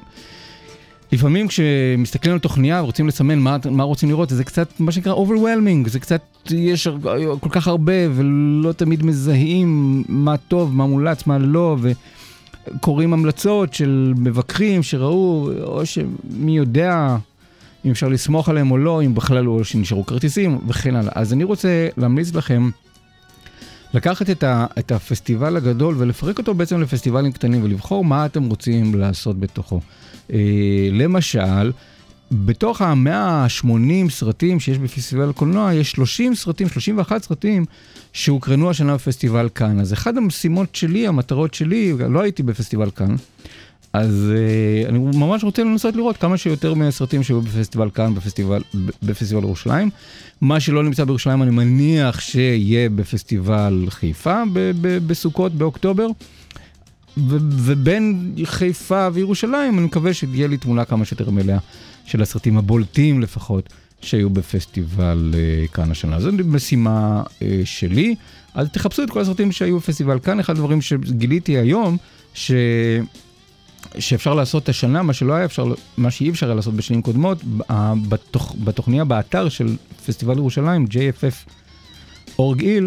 I: שלפעמים כשמסתכלים על תוכניה ורוצים לסמן מה, מה רוצים לראות, זה קצת מה שנקרא overwhelming, זה קצת, יש כל כך הרבה ולא תמיד מזהים מה טוב, מה מולץ, מה לא, ו... קוראים המלצות של מבקרים שראו, או שמי יודע אם אפשר לסמוך עליהם או לא, אם בכלל או שנשארו כרטיסים וכן הלאה. אז אני רוצה להמליץ לכם לקחת את, ה, את הפסטיבל הגדול ולפרק אותו בעצם לפסטיבלים קטנים ולבחור מה אתם רוצים לעשות בתוכו. אה, למשל, בתוך ה-מאה ושמונים סרטים שיש בפסטיבל הקולנוע, יש שלושים סרטים, שלושים ואחד סרטים שהוקרנו השנה בפסטיבל כאן. אז אחד המשימות שלי, המטרות שלי, לא הייתי בפסטיבל כאן, אז uh, אני ממש רוצה לנסות לראות כמה שיותר מהסרטים שהיו בפסטיבל כאן, בפסטיבל, בפסטיבל ירושלים. מה שלא נמצא בירושלים אני מניח שיהיה בפסטיבל חיפה ב- ב- בסוכות באוקטובר, ו- ובין חיפה וירושלים אני מקווה שתהיה לי תמונה כמה שיותר מלאה של הסרטים הבולטים לפחות שהיו בפסטיבל uh, כאן השנה. זו משימה uh, שלי, אז תחפשו את כל הסרטים שהיו בפסטיבל כאן. אחד הדברים שגיליתי היום, ש... שאפשר לעשות השנה, מה שלא היה אפשר, מה שאי אפשר לעשות בשנים קודמות, בתוכ... בתוכניה באתר של פסטיבל ירושלים, ג'יי אף אף אורג איל,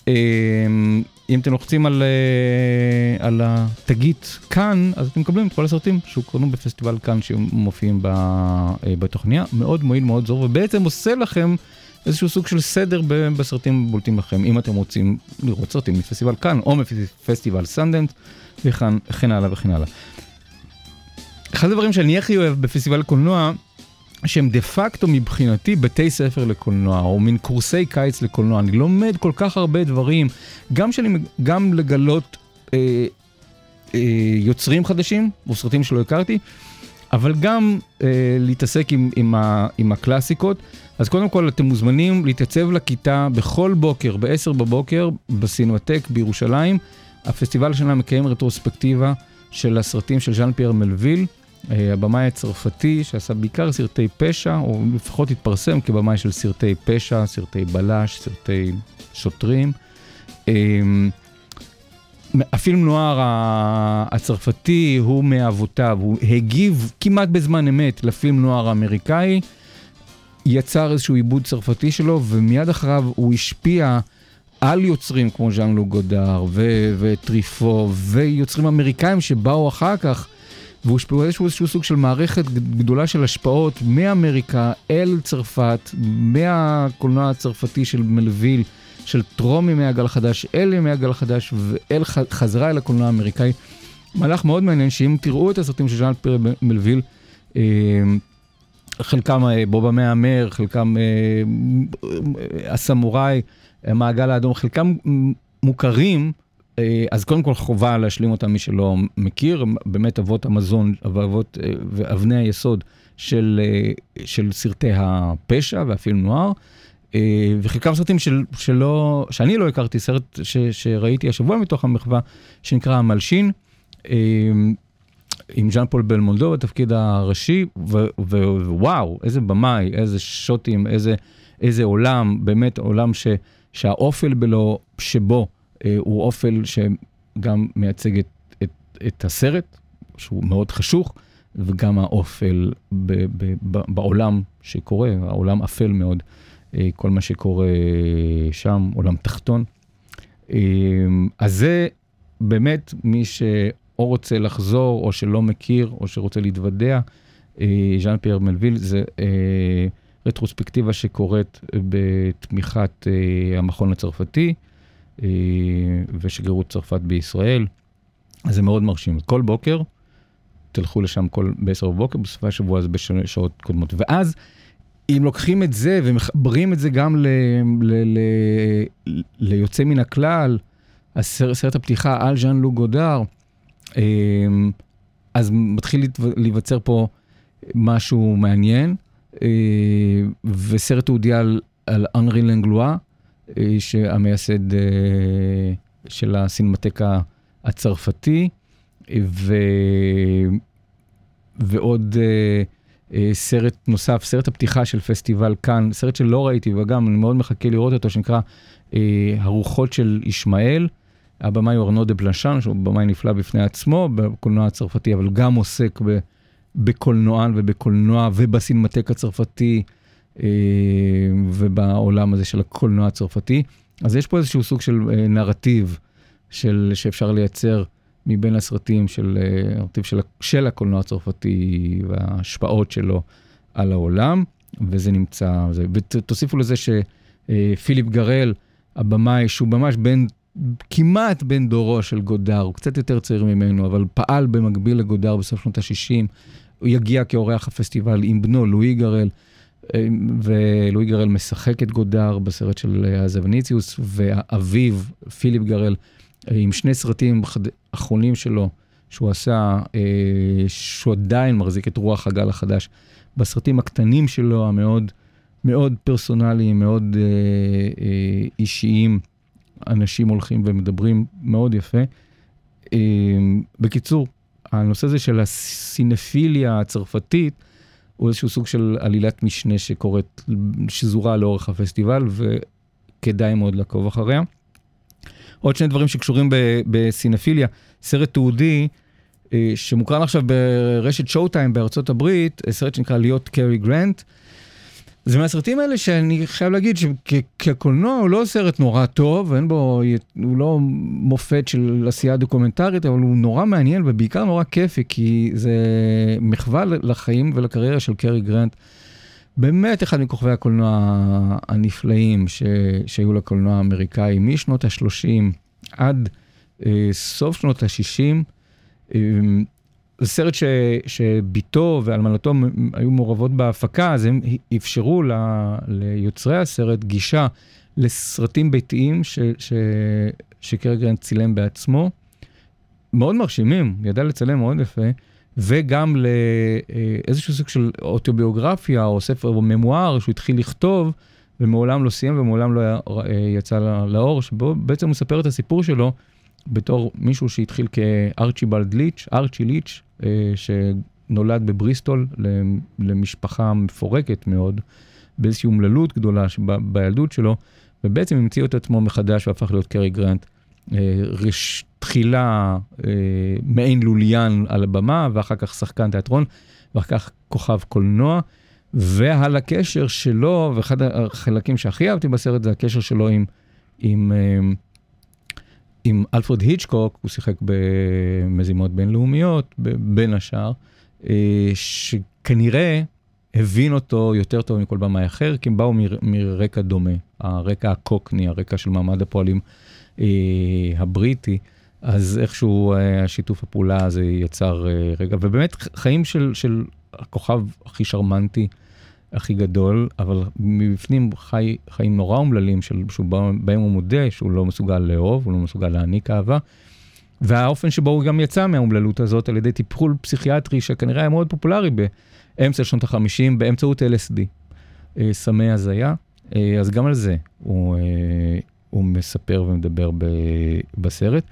I: אם אתם לוחצים על, על התגית כאן, אז אתם מקבלים את כל הסרטים שהוקרנו בפסטיבל כאן שמופיעים בתוכניה. מאוד מועיל, מאוד זור, ובעצם עושה לכם איזשהו סוג של סדר בסרטים בולטים לכם, אם אתם רוצים לראות סרטים מפסטיבל כאן, או מפסטיבל סנדנס, וכן הלאה וכן הלאה. אחד הדברים שאני הכי אוהב בפסטיבל קולנוע, שהם דה פקטו מבחינתי בתי ספר לקולנוע, או מין קורסי קיץ לקולנוע. אני לומד כל כך הרבה דברים, גם, שאני, גם לגלות אה, אה, יוצרים חדשים, או סרטים שלא הכרתי, אבל גם אה, להתעסק עם, עם, ה, עם הקלאסיקות. אז קודם כל אתם מוזמנים להתייצב לכיתה בכל בוקר, ב-עשר בבוקר, בסינמטק בירושלים. הפסטיבל השנה מקיים רטרוספקטיבה של הסרטים של ז'אן פייר מלוויל, הבמאי הצרפתי שעשה בעיקר סרטי פשע, או לפחות התפרסם כבמאי של סרטי פשע, סרטי בלש, סרטי שוטרים. הפילם נוער הצרפתי הוא מאבותיו, הוא הגיב כמעט בזמן אמת לפילם נוער האמריקאי, יצר איזשהו עיבוד צרפתי שלו, ומיד אחריו הוא השפיע על יוצרים כמו ז'אן לוק גודאר ו- וטריפו, ויוצרים אמריקאים שבאו אחר כך, והוא השפיעו איזשהו, איזשהו סוג של מערכת גדולה של השפעות מאמריקה אל צרפת, מהקולנוע הצרפתי של מלוויל, של טרום ימי הגל החדש, אל ימי הגל החדש, ואל חזרה אל הקולנוע האמריקאי. מהלך מאוד מעניין, שאם תראו את הסרטים של ז'אן פייר מלוויל, חלקם בובה מהמר, חלקם הסמוראי, המעגל האדום, חלקם מוכרים, אז קודם כל חובה להשלים אותם מי שלא מכיר, באמת אבות המזון ואבות ואבני היסוד של, של סרטי הפשע ואפילו נוער, וחלקם סרטים של, שלא, שאני לא הכרתי, סרט ש, שראיתי השבוע מתוך המחווה, שנקרא המלשין, עם ז'אן פול בלמונדו בתפקיד הראשי, ווואו, איזה במאי, איזה שוטים, איזה, איזה עולם, באמת עולם ש, שהאופל בלו, שבו, הוא אופל שגם מייצג את, את, את הסרט, שהוא מאוד חשוך, וגם האופל ב, ב, ב, בעולם שקורה, העולם אפל מאוד, כל מה שקורה שם, עולם תחתון. אז זה באמת מי שאו רוצה לחזור, או שלא מכיר, או שרוצה להתוודע, ז'אן פייר מלוויל, זה רטרוספקטיבה שקורית בתמיכת המכון הצרפתי, ושגרירות צרפת בישראל. אז זה מאוד מרשים. כל בוקר, תלכו לשם כל בעשר בבוקר, בסופי השבוע זה בשעות קודמות. ואז, אם לוקחים את זה ומחברים את זה גם ל, ל, ל, ליוצא מן הכלל, הסרט, סרט הפתיחה על ז'אן לוק גודר, אז מתחיל להיווצר פה משהו מעניין, וסרט תיעודי על, על אנרי לנגלואה, שהמייסד של הסינמטקה הצרפתי, ו... ועוד סרט נוסף, סרט הפתיחה של פסטיבל כאן, סרט שלא ראיתי, וגם אני מאוד מחכה לראות אותו, שנקרא הרוחות של ישמעאל, הבמאי הוא ארנו דה בלנשן, שהוא במאי נפלא בפני עצמו, בקולנוע הצרפתי, אבל גם עוסק ב... בקולנוען ובקולנוע ובסינמטק הצרפתי, ובעולם הזה של הקולנוע הצרפתי. אז יש פה איזשהו סוג של נרטיב של, שאפשר לייצר מבין הסרטים של, נרטיב של, של הקולנוע הצרפתי וההשפעות שלו על העולם, וזה נמצא, זה, ותוסיפו לזה שפיליפ גרל, הבמאי, שהוא ממש בין, כמעט בין דורו של גודר, הוא קצת יותר צעיר ממנו, אבל פעל במקביל לגודר בסוף שנות ה-שישים, הוא יגיע כאורח הפסטיבל עם בנו, לואי גרל, ולואי גרל משחק את גודר בסרט של הזווניציוס, ואביו, פיליפ גרל, עם שני סרטים אחרונים שלו, שהוא עשה, שהוא עדיין מחזיק את רוח הגל החדש, בסרטים הקטנים שלו, המאוד מאוד פרסונליים, מאוד אישיים, אנשים הולכים ומדברים מאוד יפה. בקיצור, הנושא הזה של הסינפיליה הצרפתית, הוא איזשהו סוג של עלילת משנה שקורית, שזורה לאורך הפסטיבל, וכדאי מאוד לעקוב אחריה. עוד שני דברים שקשורים בסינפיליה, סרט תיעודי, שמוקרן עכשיו ברשת שואו-טיים בארצות הברית, סרט שנקרא להיות קרי גרנט, זה מהסרטים האלה שאני חייב להגיד שכקולנוע הוא לא סרט נורא טוב, אין בו, הוא לא מופת של עשייה דוקומנטרית, אבל הוא נורא מעניין ובעיקר נורא כיפי, כי זה מחווה לחיים ולקריירה של קרי גרנט, באמת אחד מכוכבי הקולנוע הנפלאים ש, שהיו לקולנוע האמריקאי, משנות ה-שלושים עד אה, סוף שנות ה-שישים, אה, זה סרט ש, שביתו ואלמנתו היו מעורבות בהפקה, אז הם אפשרו ל, ליוצרי הסרט גישה לסרטים ביתיים ש, ש, שקרי גרנט צילם בעצמו, מאוד מרשימים, ידע לצלם מאוד יפה, וגם לאיזשהו סוג של אוטוביוגרפיה או ספר או ממואר שהוא התחיל לכתוב, ומעולם לא סיים ומעולם לא יצא לאור, שבו בעצם הוא מספר את הסיפור שלו, בתור מישהו שהתחיל כארצ'יבלד ליץ', ארצ'י ליץ', שנולד בבריסטול למשפחה מפורקת מאוד, באיזושהי אומללות גדולה בילדות שלו, ובעצם המציא את עצמו מחדש והפך להיות קרי גרנט. רש, תחילה מעין לוליין על הבמה, ואחר כך שחקן תיאטרון, ואחר כך כוכב קולנוע, ועל הקשר שלו, ואחד החלקים שהכי אהבתי בסרט, זה הקשר שלו עם, עם, עם אלפרד היצ'קוק, הוא שיחק במזימות בינלאומיות, בין השאר, שכנראה הבין אותו יותר טוב מכל במאי אחר, כי הם באו מ- מרקע דומה, הרקע הקוקני, הרקע של מעמד הפועלים אה, הבריטי, אז איכשהו אה, השיתוף הפעולה הזה יצר אה, רגע, ובאמת חיים של, של הכוכב הכי שרמנטי, הכי גדול, אבל מבפנים חי, חיים נורא אומללים, של, שהוא בא, בהם הוא מודה, שהוא לא מסוגל לאהוב, הוא לא מסוגל להעניק אהבה, והאופן שבו הוא גם יצא מהאומללות הזאת, על ידי טיפול פסיכיאטרי, שכנראה היה מאוד פופולרי באמצע שנות החמישים, באמצעות אל אס די, סמי הזיה, אז גם על זה הוא, הוא מספר ומדבר ב, בסרט,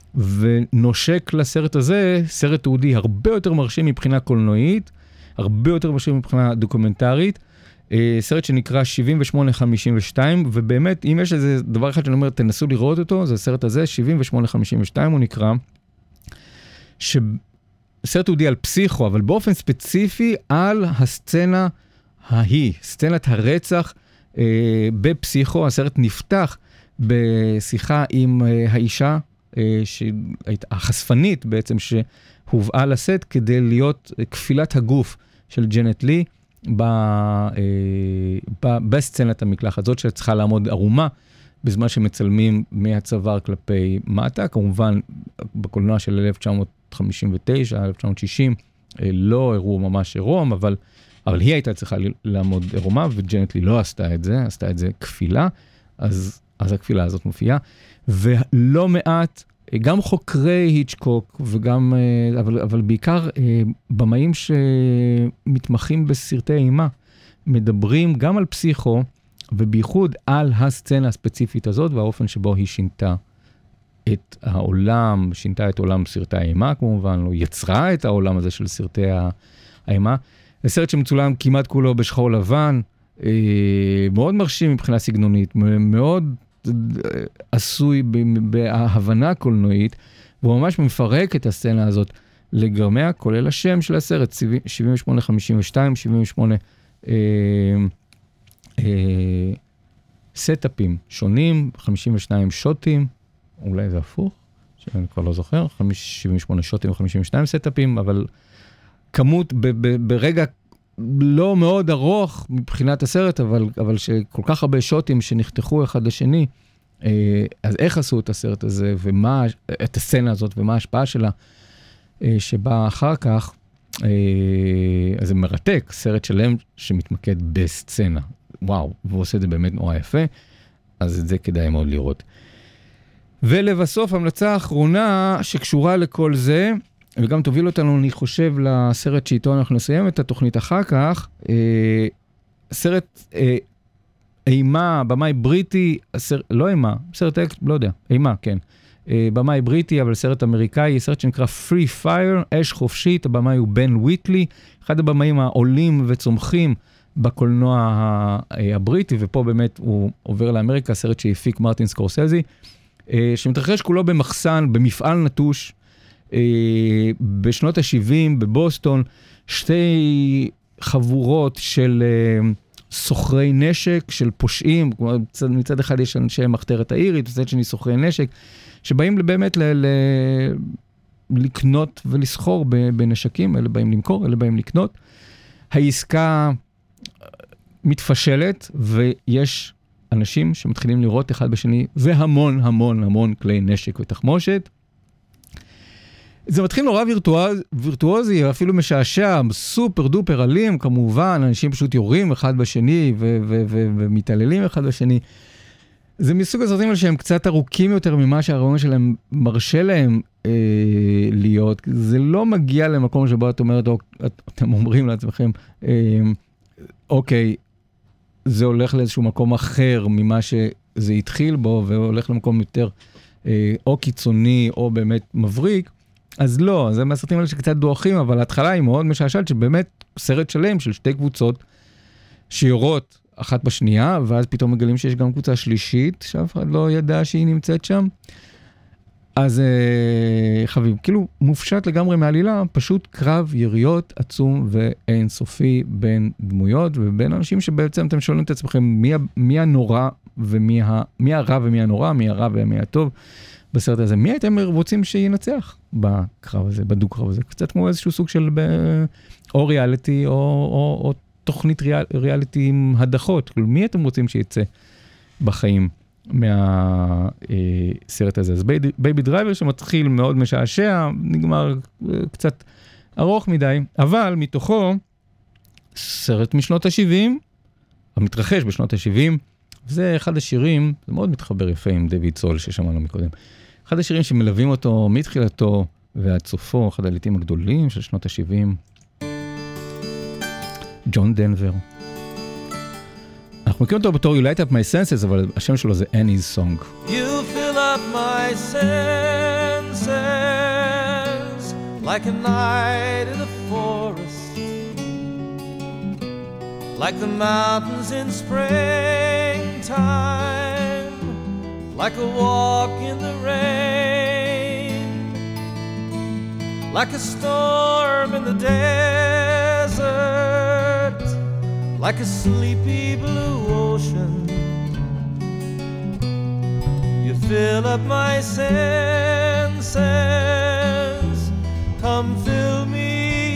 I: ונושק לסרט הזה, סרט תיעודי הרבה יותר מרשים מבחינה קולנועית, הרבה יותר מרשים מבחינה דוקומנטרית, סרט שנקרא שבעים ושמונה חמישים ושתיים, ובאמת, אם יש איזה דבר אחד שאני אומר, תנסו לראות אותו, זה הסרט הזה, שבעים ושמונה חמישים ושתיים הוא נקרא, ש... סרט תיעודי על פסיכו, אבל באופן ספציפי על הסצנה ההיא, סצנת הרצח אה, בפסיכו, הסרט נפתח בשיחה עם אה, האישה, אה, החשפנית בעצם, שהובאה לסט כדי להיות כפילת הגוף של ג'נט לי, ב, אה, ב, בסצנת המקלחת הזאת שצריכה לעמוד ערומה, בזמן שמצלמים מהצוואר כלפי מטה, כמובן בקולנוע של אלף תשע מאות חמישים ותשע, אלף תשע מאות שישים, לא הראו ממש עירום, אבל, אבל היא הייתה צריכה לעמוד עירומה, וג'נט לי לא עשתה את זה, עשתה את זה כפילה, אז, אז הכפילה הזאת מופיעה, ולא מעט, גם חוקרי היצ'קוק, וגם, אבל, אבל בעיקר במאים שמתמחים בסרטי אימה, מדברים גם על פסיכו, ובייחוד על הסצנה הספציפית הזאת, והאופן שבו היא שינתה את העולם, שינתה את עולם סרטי האימה, כמובן, לא יצרה את העולם הזה של סרטי האימה. זה סרט שמצולם כמעט כולו בשחור לבן, אה, מאוד מרשים מבחינה סגנונית, מאוד אה, עשוי בהבנה קולנועית, והוא ממש מפרק את הסצנה הזאת לגרמיה, כולל השם של הסרט, שבעים ושמונה חמישים ושתיים, שבעים ושמונה אה, אה, סטאפים שונים, חמישים ושניים שוטים, אולי זה הפוך, שאני כבר לא זוכר, שבעים ושמונה שוטים ו-חמישים ושניים סטאפים, אבל כמות ב- ב- ברגע לא מאוד ארוך מבחינת הסרט, אבל, אבל שכל כך הרבה שוטים שנחתכו אחד לשני, אה, אז איך עשו את הסרט הזה, ומה, את הסצנה הזאת, ומה ההשפעה שלה, אה, שבאה אחר כך, אה, אז זה מרתק, סרט שלם שמתמקד בסצנה. וואו, והוא עושה את זה באמת נורא יפה, אז את זה כדאי מאוד לראות. ולבסוף, המלצה האחרונה שקשורה לכל זה, וגם תוביל אותנו, אני חושב, לסרט שאיתו אנחנו נסיים את התוכנית אחר כך, אה, סרט אה, אימה, במאי בריטי, הסר, לא אימה, סרט אקט, לא יודע, אימה, כן. אה, במאי בריטי, אבל סרט אמריקאי, סרט שנקרא Free Fire, אש חופשית, הבמאי הוא בן וויטלי, אחד הבמאים העולים וצומחים בקולנוע הבריטי, ופה באמת הוא עובר לאמריקה, סרט שהפיק מרטין סקורסזי, שמתרחש כולו במחסן, במפעל נטוש, בשנות ה-שבעים, בבוסטון, שתי חבורות של סוחרי נשק, של פושעים, מצד אחד יש אנשי מחתרת האירית, מצד שני סוחרי נשק, שבאים באמת ל- ל- לקנות ולסחור בנשקים, אלה באים למכור, אלה באים לקנות. העסקה מתפשלת, ויש אנשים שמתחילים לראות אחד בשני, והמון המון המון כלי נשק ותחמושת. זה מתחיל נורא וירטואוז, וירטואוזי, אפילו משעשע, סופר דופר אלים, כמובן, אנשים פשוט יורים אחד בשני, ו- ו- ו- ומתעללים אחד בשני. זה מסוג הסרטים על שהם קצת ארוכים יותר ממה שהרעיון שלהם מרשה להם אה, להיות. זה לא מגיע למקום שבו את אומרת, או, את, אתם אומרים לעצמכם, אה, אוקיי, זה הולך לאיזשהו מקום אחר ממה שזה התחיל בו, והולך למקום יותר אה, או קיצוני, או באמת מבריק. אז לא, זה מהסרטים האלה שקצת דואחים, אבל ההתחלה היא מאוד משעשעת, שבאמת סרט שלם של שתי קבוצות שיורות אחת בשנייה, ואז פתאום מגלים שיש גם קבוצה שלישית, שאף אחד לא ידע שהיא נמצאת שם. אז אה, חביב, כאילו מופשט לגמרי מהעלילה, פשוט קרב יריות עצום ואין סופי בין דמויות, ובין אנשים שבעצם אתם שואלים את עצמכם, מי, מי הנורא ומי ה, מי הרע ומי הנורא, מי הרע ומי הטוב בסרט הזה. מי הייתם רוצים שינצח בקרב הזה, בדו-קרב הזה? קצת כמו איזשהו סוג של או ריאליטי או, או, או תוכנית ריאל, ריאליטי עם הדחות, כאילו מי אתם רוצים שיצא בחיים מהסרט הזה? אז בייבי דרייבר שמתחיל מאוד משעשע, נגמר קצת ארוך מדי, אבל מתוכו סרט משנות ה-שבעים, המתרחש בשנות ה-שבעים, זה אחד השירים, זה מאוד מתחבר יפה עם דויד סול ששמענו מקודם, אחד השירים שמלווים אותו מתחילתו ועד סופו, אחד הלעיתים הגדולים של שנות ה-שבעים, ג'ון דנבר. אנחנו מכירים אותו בתור You Light Up My Senses, אבל השם שלו זה Annie's Song.
F: You fill up my senses like a night in the forest, like the mountains in springtime, like a walk in the rain, like a storm in the desert, like a sleepy blue ocean. You fill up my senses, come fill me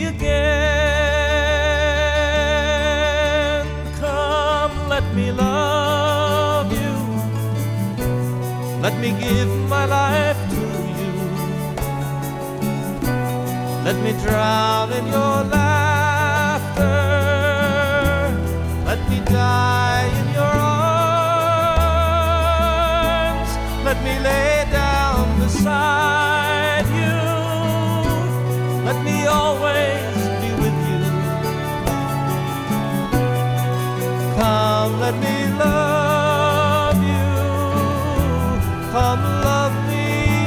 F: again. Come, let me love you, let me give my life to you, let me drown in your laughter, let me die in your arms, let me lay down beside you, let me always be with you. Come, let me love you, come love me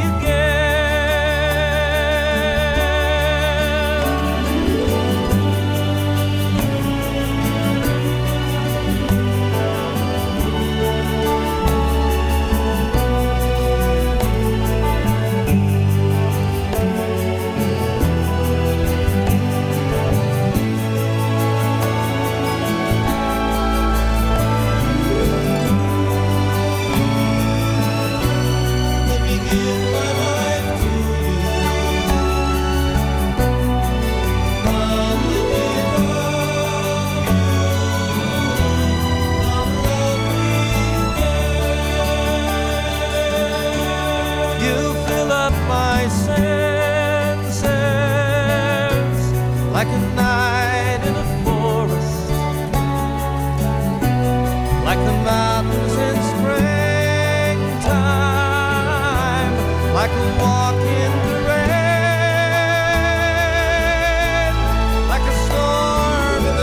F: like a night in a forest, like the mountains in springtime, like a walk in the rain, like a storm in the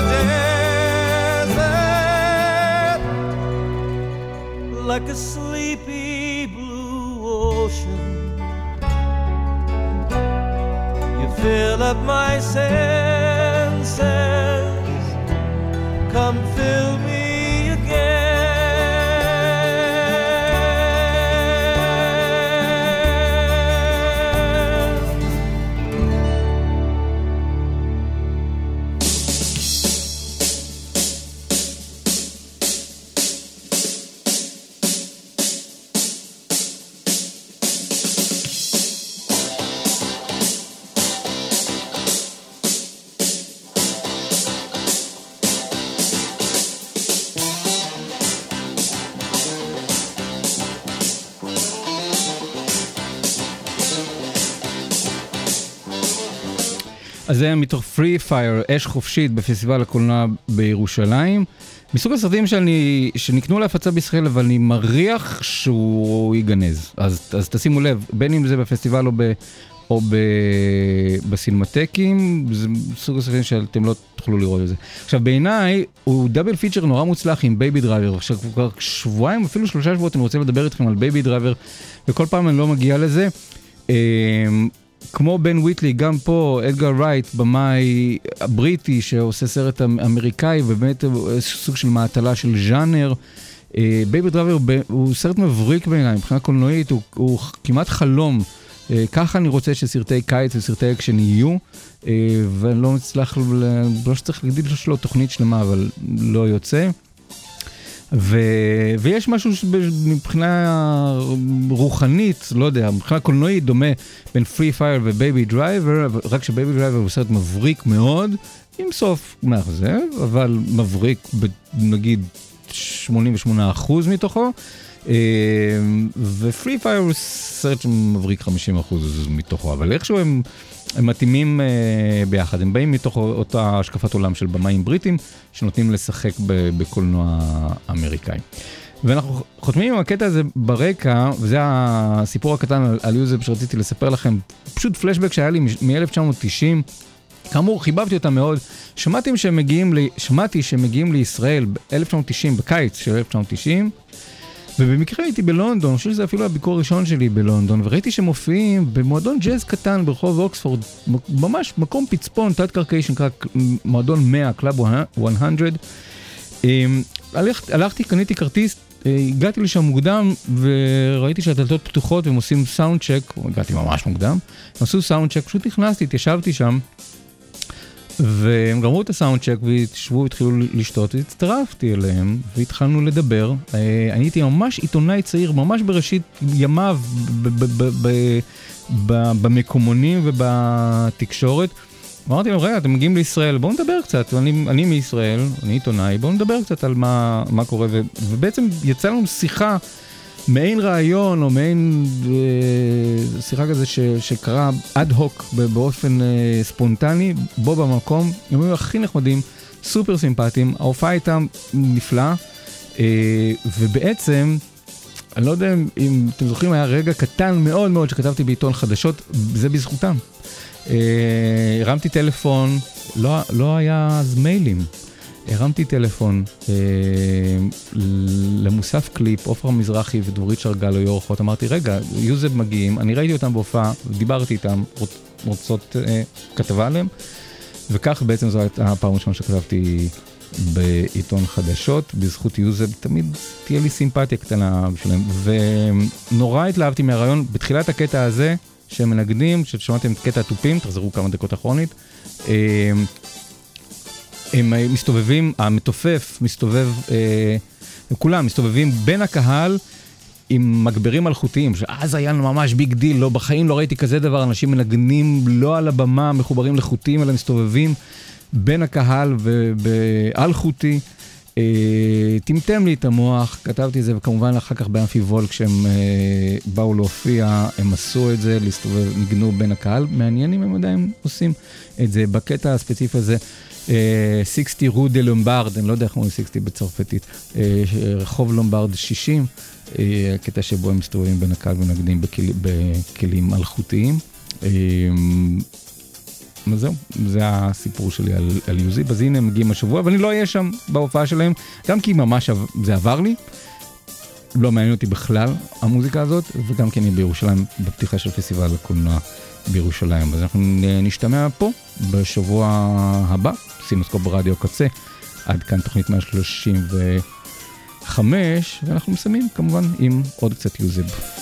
F: desert, like a sleepy blue ocean. Fill up my senses, come fill me again.
I: אז זה מתוך Free Fire, אש חופשית בפסטיבל הקולנוע בירושלים. מסוג הסרטים שאני, שנקנו להפצה בישראל, אבל אני מריח שהוא ייגנז. אז, אז תשימו לב, בין אם זה בפסטיבל או, ב, או ב, בסינמטקים, זה מסוג הסרטים שאתם לא תוכלו לראות את זה. עכשיו, בעיניי, הוא דאבל פיצ'ר נורא מוצלח עם בייבי דרייבר. עכשיו, כבר שבועיים, אפילו שלושה שבועות, אני רוצה לדבר איתכם על בייבי דרייבר, וכל פעם אני לא מגיע לזה. כמו בן וויטלי, גם פה אדגר רייט, במאי הבריטי שעושה סרט אמריקאי, ובאמת סוג של מעטלה של ז'אנר. בייבי דרייבר הוא סרט מבריק בעיניי, מבחינה קולנועית, הוא, הוא כמעט חלום. ככה אני רוצה שסרטי קיץ וסרטי אקשן יהיו, ואני לא מצליח, לא שצריך להגיד לו תוכנית שלמה, אבל לא יוצא. ו... ויש משהו מבחינה רוחנית, לא יודע, מבחינה קולנועית דומה בין Free Fire ובייבי דרייבר, רק שבייבי דרייבר הוא סרט מבריק מאוד, עם סוף מאכזב, אבל מבריק נגיד שמונים ושמונה אחוז מתוכו, ו-Free Fire הוא סרט שמבריק חמישים אחוז מתוכו, אבל איכשהו הם, הם מתאימים ביחד, הם באים מתוך אותה השקפת עולם של במאים בריטים, שנותנים לשחק בקולנוע אמריקאי. ואנחנו חותמים עם הקטע הזה ברקע, וזה הסיפור הקטן על, על יוזב שרציתי לספר לכם, פשוט פלשבק שהיה לי מ-אלף תשע מאות תשעים, כאמור, חיבבתי אותם מאוד, שמעתי שהם מגיעים, לי, שמעתי שהם מגיעים לישראל ב-אלף תשע מאות תשעים, בקיץ של אלף תשע מאות תשעים, ובמקרה הייתי בלונדון, אני חושב שזה אפילו הביקור הראשון שלי בלונדון, וראיתי שהם מופיעים במועדון ג'אז קטן ברחוב אוקספורד, ממש מקום פצפון, תת קרקעי שנקרא מועדון מאה, קלאב מאה. הלכתי, קניתי כרטיס, הגעתי לשם מוקדם, וראיתי שהדלתות פתוחות, והם עושים סאונד צ'ק, הגעתי ממש מוקדם, הם עשו סאונד צ'ק, פשוט נכנסתי, התיישבתי שם, והם גמרו את הסאונד צ'ק, והתשבו והתחילו לשתות, והצטרפתי אליהם, והתחלנו לדבר. אני הייתי ממש עיתונאי צעיר, ממש בראשית ימיו, במקומונים ובתקשורת. אמרתי להם, רגע, אתם מגיעים לישראל, בואו נדבר קצת, אני, אני מישראל, אני עיתונאי, בואו נדבר קצת על מה, מה קורה, ו, ובעצם יצא לנו שיחה, מעין רעיון, או מעין אה, שיחה כזה ש, שקרה אד הוק באופן אה, ספונטני, בו במקום, הם היו הכי נחמדים, סופר סימפטיים, ההופעה הייתה נפלאה, אה, ובעצם, אני לא יודע אם אתם זוכרים, היה רגע קטן מאוד מאוד שכתבתי בעיתון חדשות, זה בזכותם. הרמתי טלפון, לא, לא היה אז מיילים, הרמתי טלפון אה, למוסף קליפ, עופרה מזרחי ודורית שרגל היו אורחות, אמרתי, רגע, יוזב מגיעים, אני ראיתי אותם בהופעה, דיברתי איתם, רוצ, רוצות אה, כתבה עליהם, וכך בעצם זו הייתה הפעם ראשונה שכתבתי בעיתון חדשות, בזכות יוזב, תמיד תהיה לי סימפתיה קטנה בשבילם, ונורא התלהבתי מהרעיון, בתחילת הקטע הזה, שהם מנגנים, ששמעתם את קטע הטופים, תחזרו כמה דקות אחרונית, הם מסתובבים, המתופף מסתובב, כולם מסתובבים בין הקהל עם מגברים מלכותיים, שאז היה ממש ביג דיל, לא, בחיים לא ראיתי כזה דבר, אנשים מנגנים לא על הבמה, מחוברים לחוטים, אלא מסתובבים בין הקהל ובעל חוטי, טמטם לי את המוח, כתבתי את זה, וכמובן אחר כך באמפי וול, כשהם באו להופיע, הם עשו את זה, להסתובב, ניגנו בין הקהל, מעניין אם הם עדיין עושים את זה, בקטע הספציפי הזה, שישים רו דה לומברד, אני לא יודע איך אומרים שישים בצרפתית, רחוב לומברד שישים, הקטע שבו הם מסתובבים בין הקהל ונגנים בכלים מלכותיים. זהו, זה הסיפור שלי על, על יוזיב, אז הנה הם מגיעים השבוע, ואני לא אהיה שם בהופעה שלהם, גם כי ממש זה עבר לי, לא מעניין אותי בכלל המוזיקה הזאת, וגם כי אני בירושלים, בפתיחה של פסטיבל הקולנוע בירושלים, אז אנחנו נשתמע פה בשבוע הבא, סינוסקופ ברדיו קצה, עד כאן תוכנית מאה שלושים וחמש, ואנחנו מסיימים כמובן עם עוד קצת יוזיב.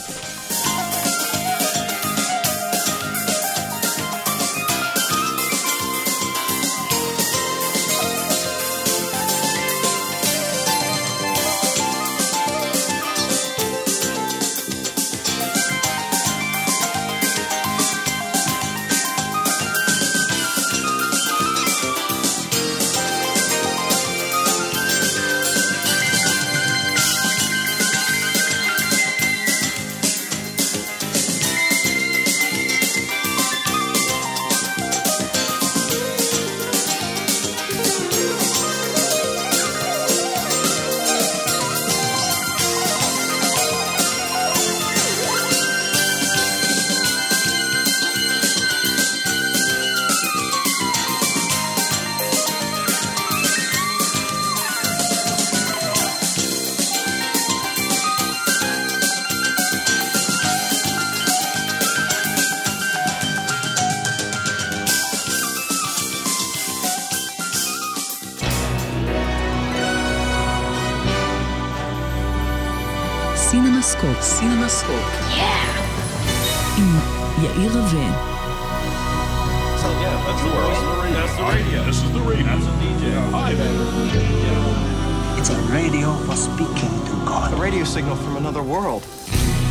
G: סינמסקופ, סינמסקופ. עם יאיר רווה.
H: So yeah, that's the world. That's the radio. This is the radio. That's a D J. Hi there.
J: It's a radio for speaking to God.
C: A radio signal from another world.